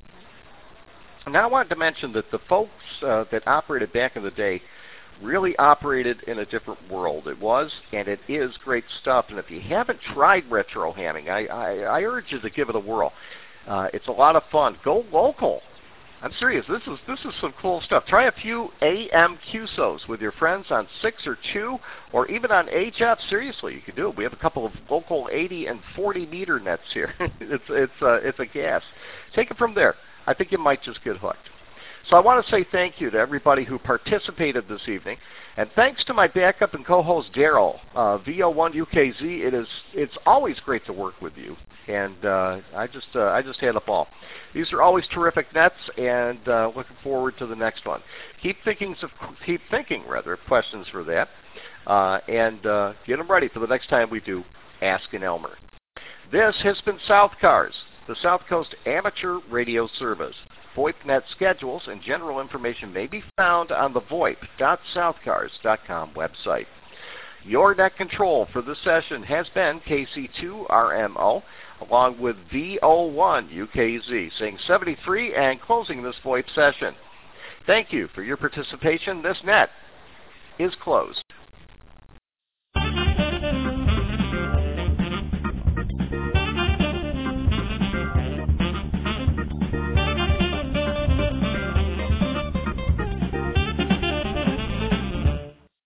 Now I wanted to mention that the folks uh, that operated back in the day really operated in a different world. It was, and it is, great stuff. And if you haven't tried retro hamming, I, I, I urge you to give it a whirl. Uh, it's a lot of fun. Go local. I'm serious. This is this is some cool stuff. Try a few A M Q S Os with your friends on six or two, or even on H F. Seriously, you can do it. We have a couple of local eighty and forty meter nets here. it's it's uh, it's a gas. Take it from there. I think you might just get hooked. So I want to say thank you to everybody who participated this evening, and thanks to my backup and co-host Daryl, uh, V O one U K Z. It is it's always great to work with you, and uh, I just uh, I just had a ball. These are always terrific nets, and uh, looking forward to the next one. Keep thinking of keep thinking rather of questions for that, uh, and uh, get them ready for the next time we do Ask an Elmer. This has been South Cars, the South Coast Amateur Radio Service. VoIP-Net schedules and general information may be found on the VoIP dot southcars dot com website. Your net control for this session has been K C two R M O, along with V O one U K Z, saying seventy-three and closing this VoIP session. Thank you for your participation. This net is closed.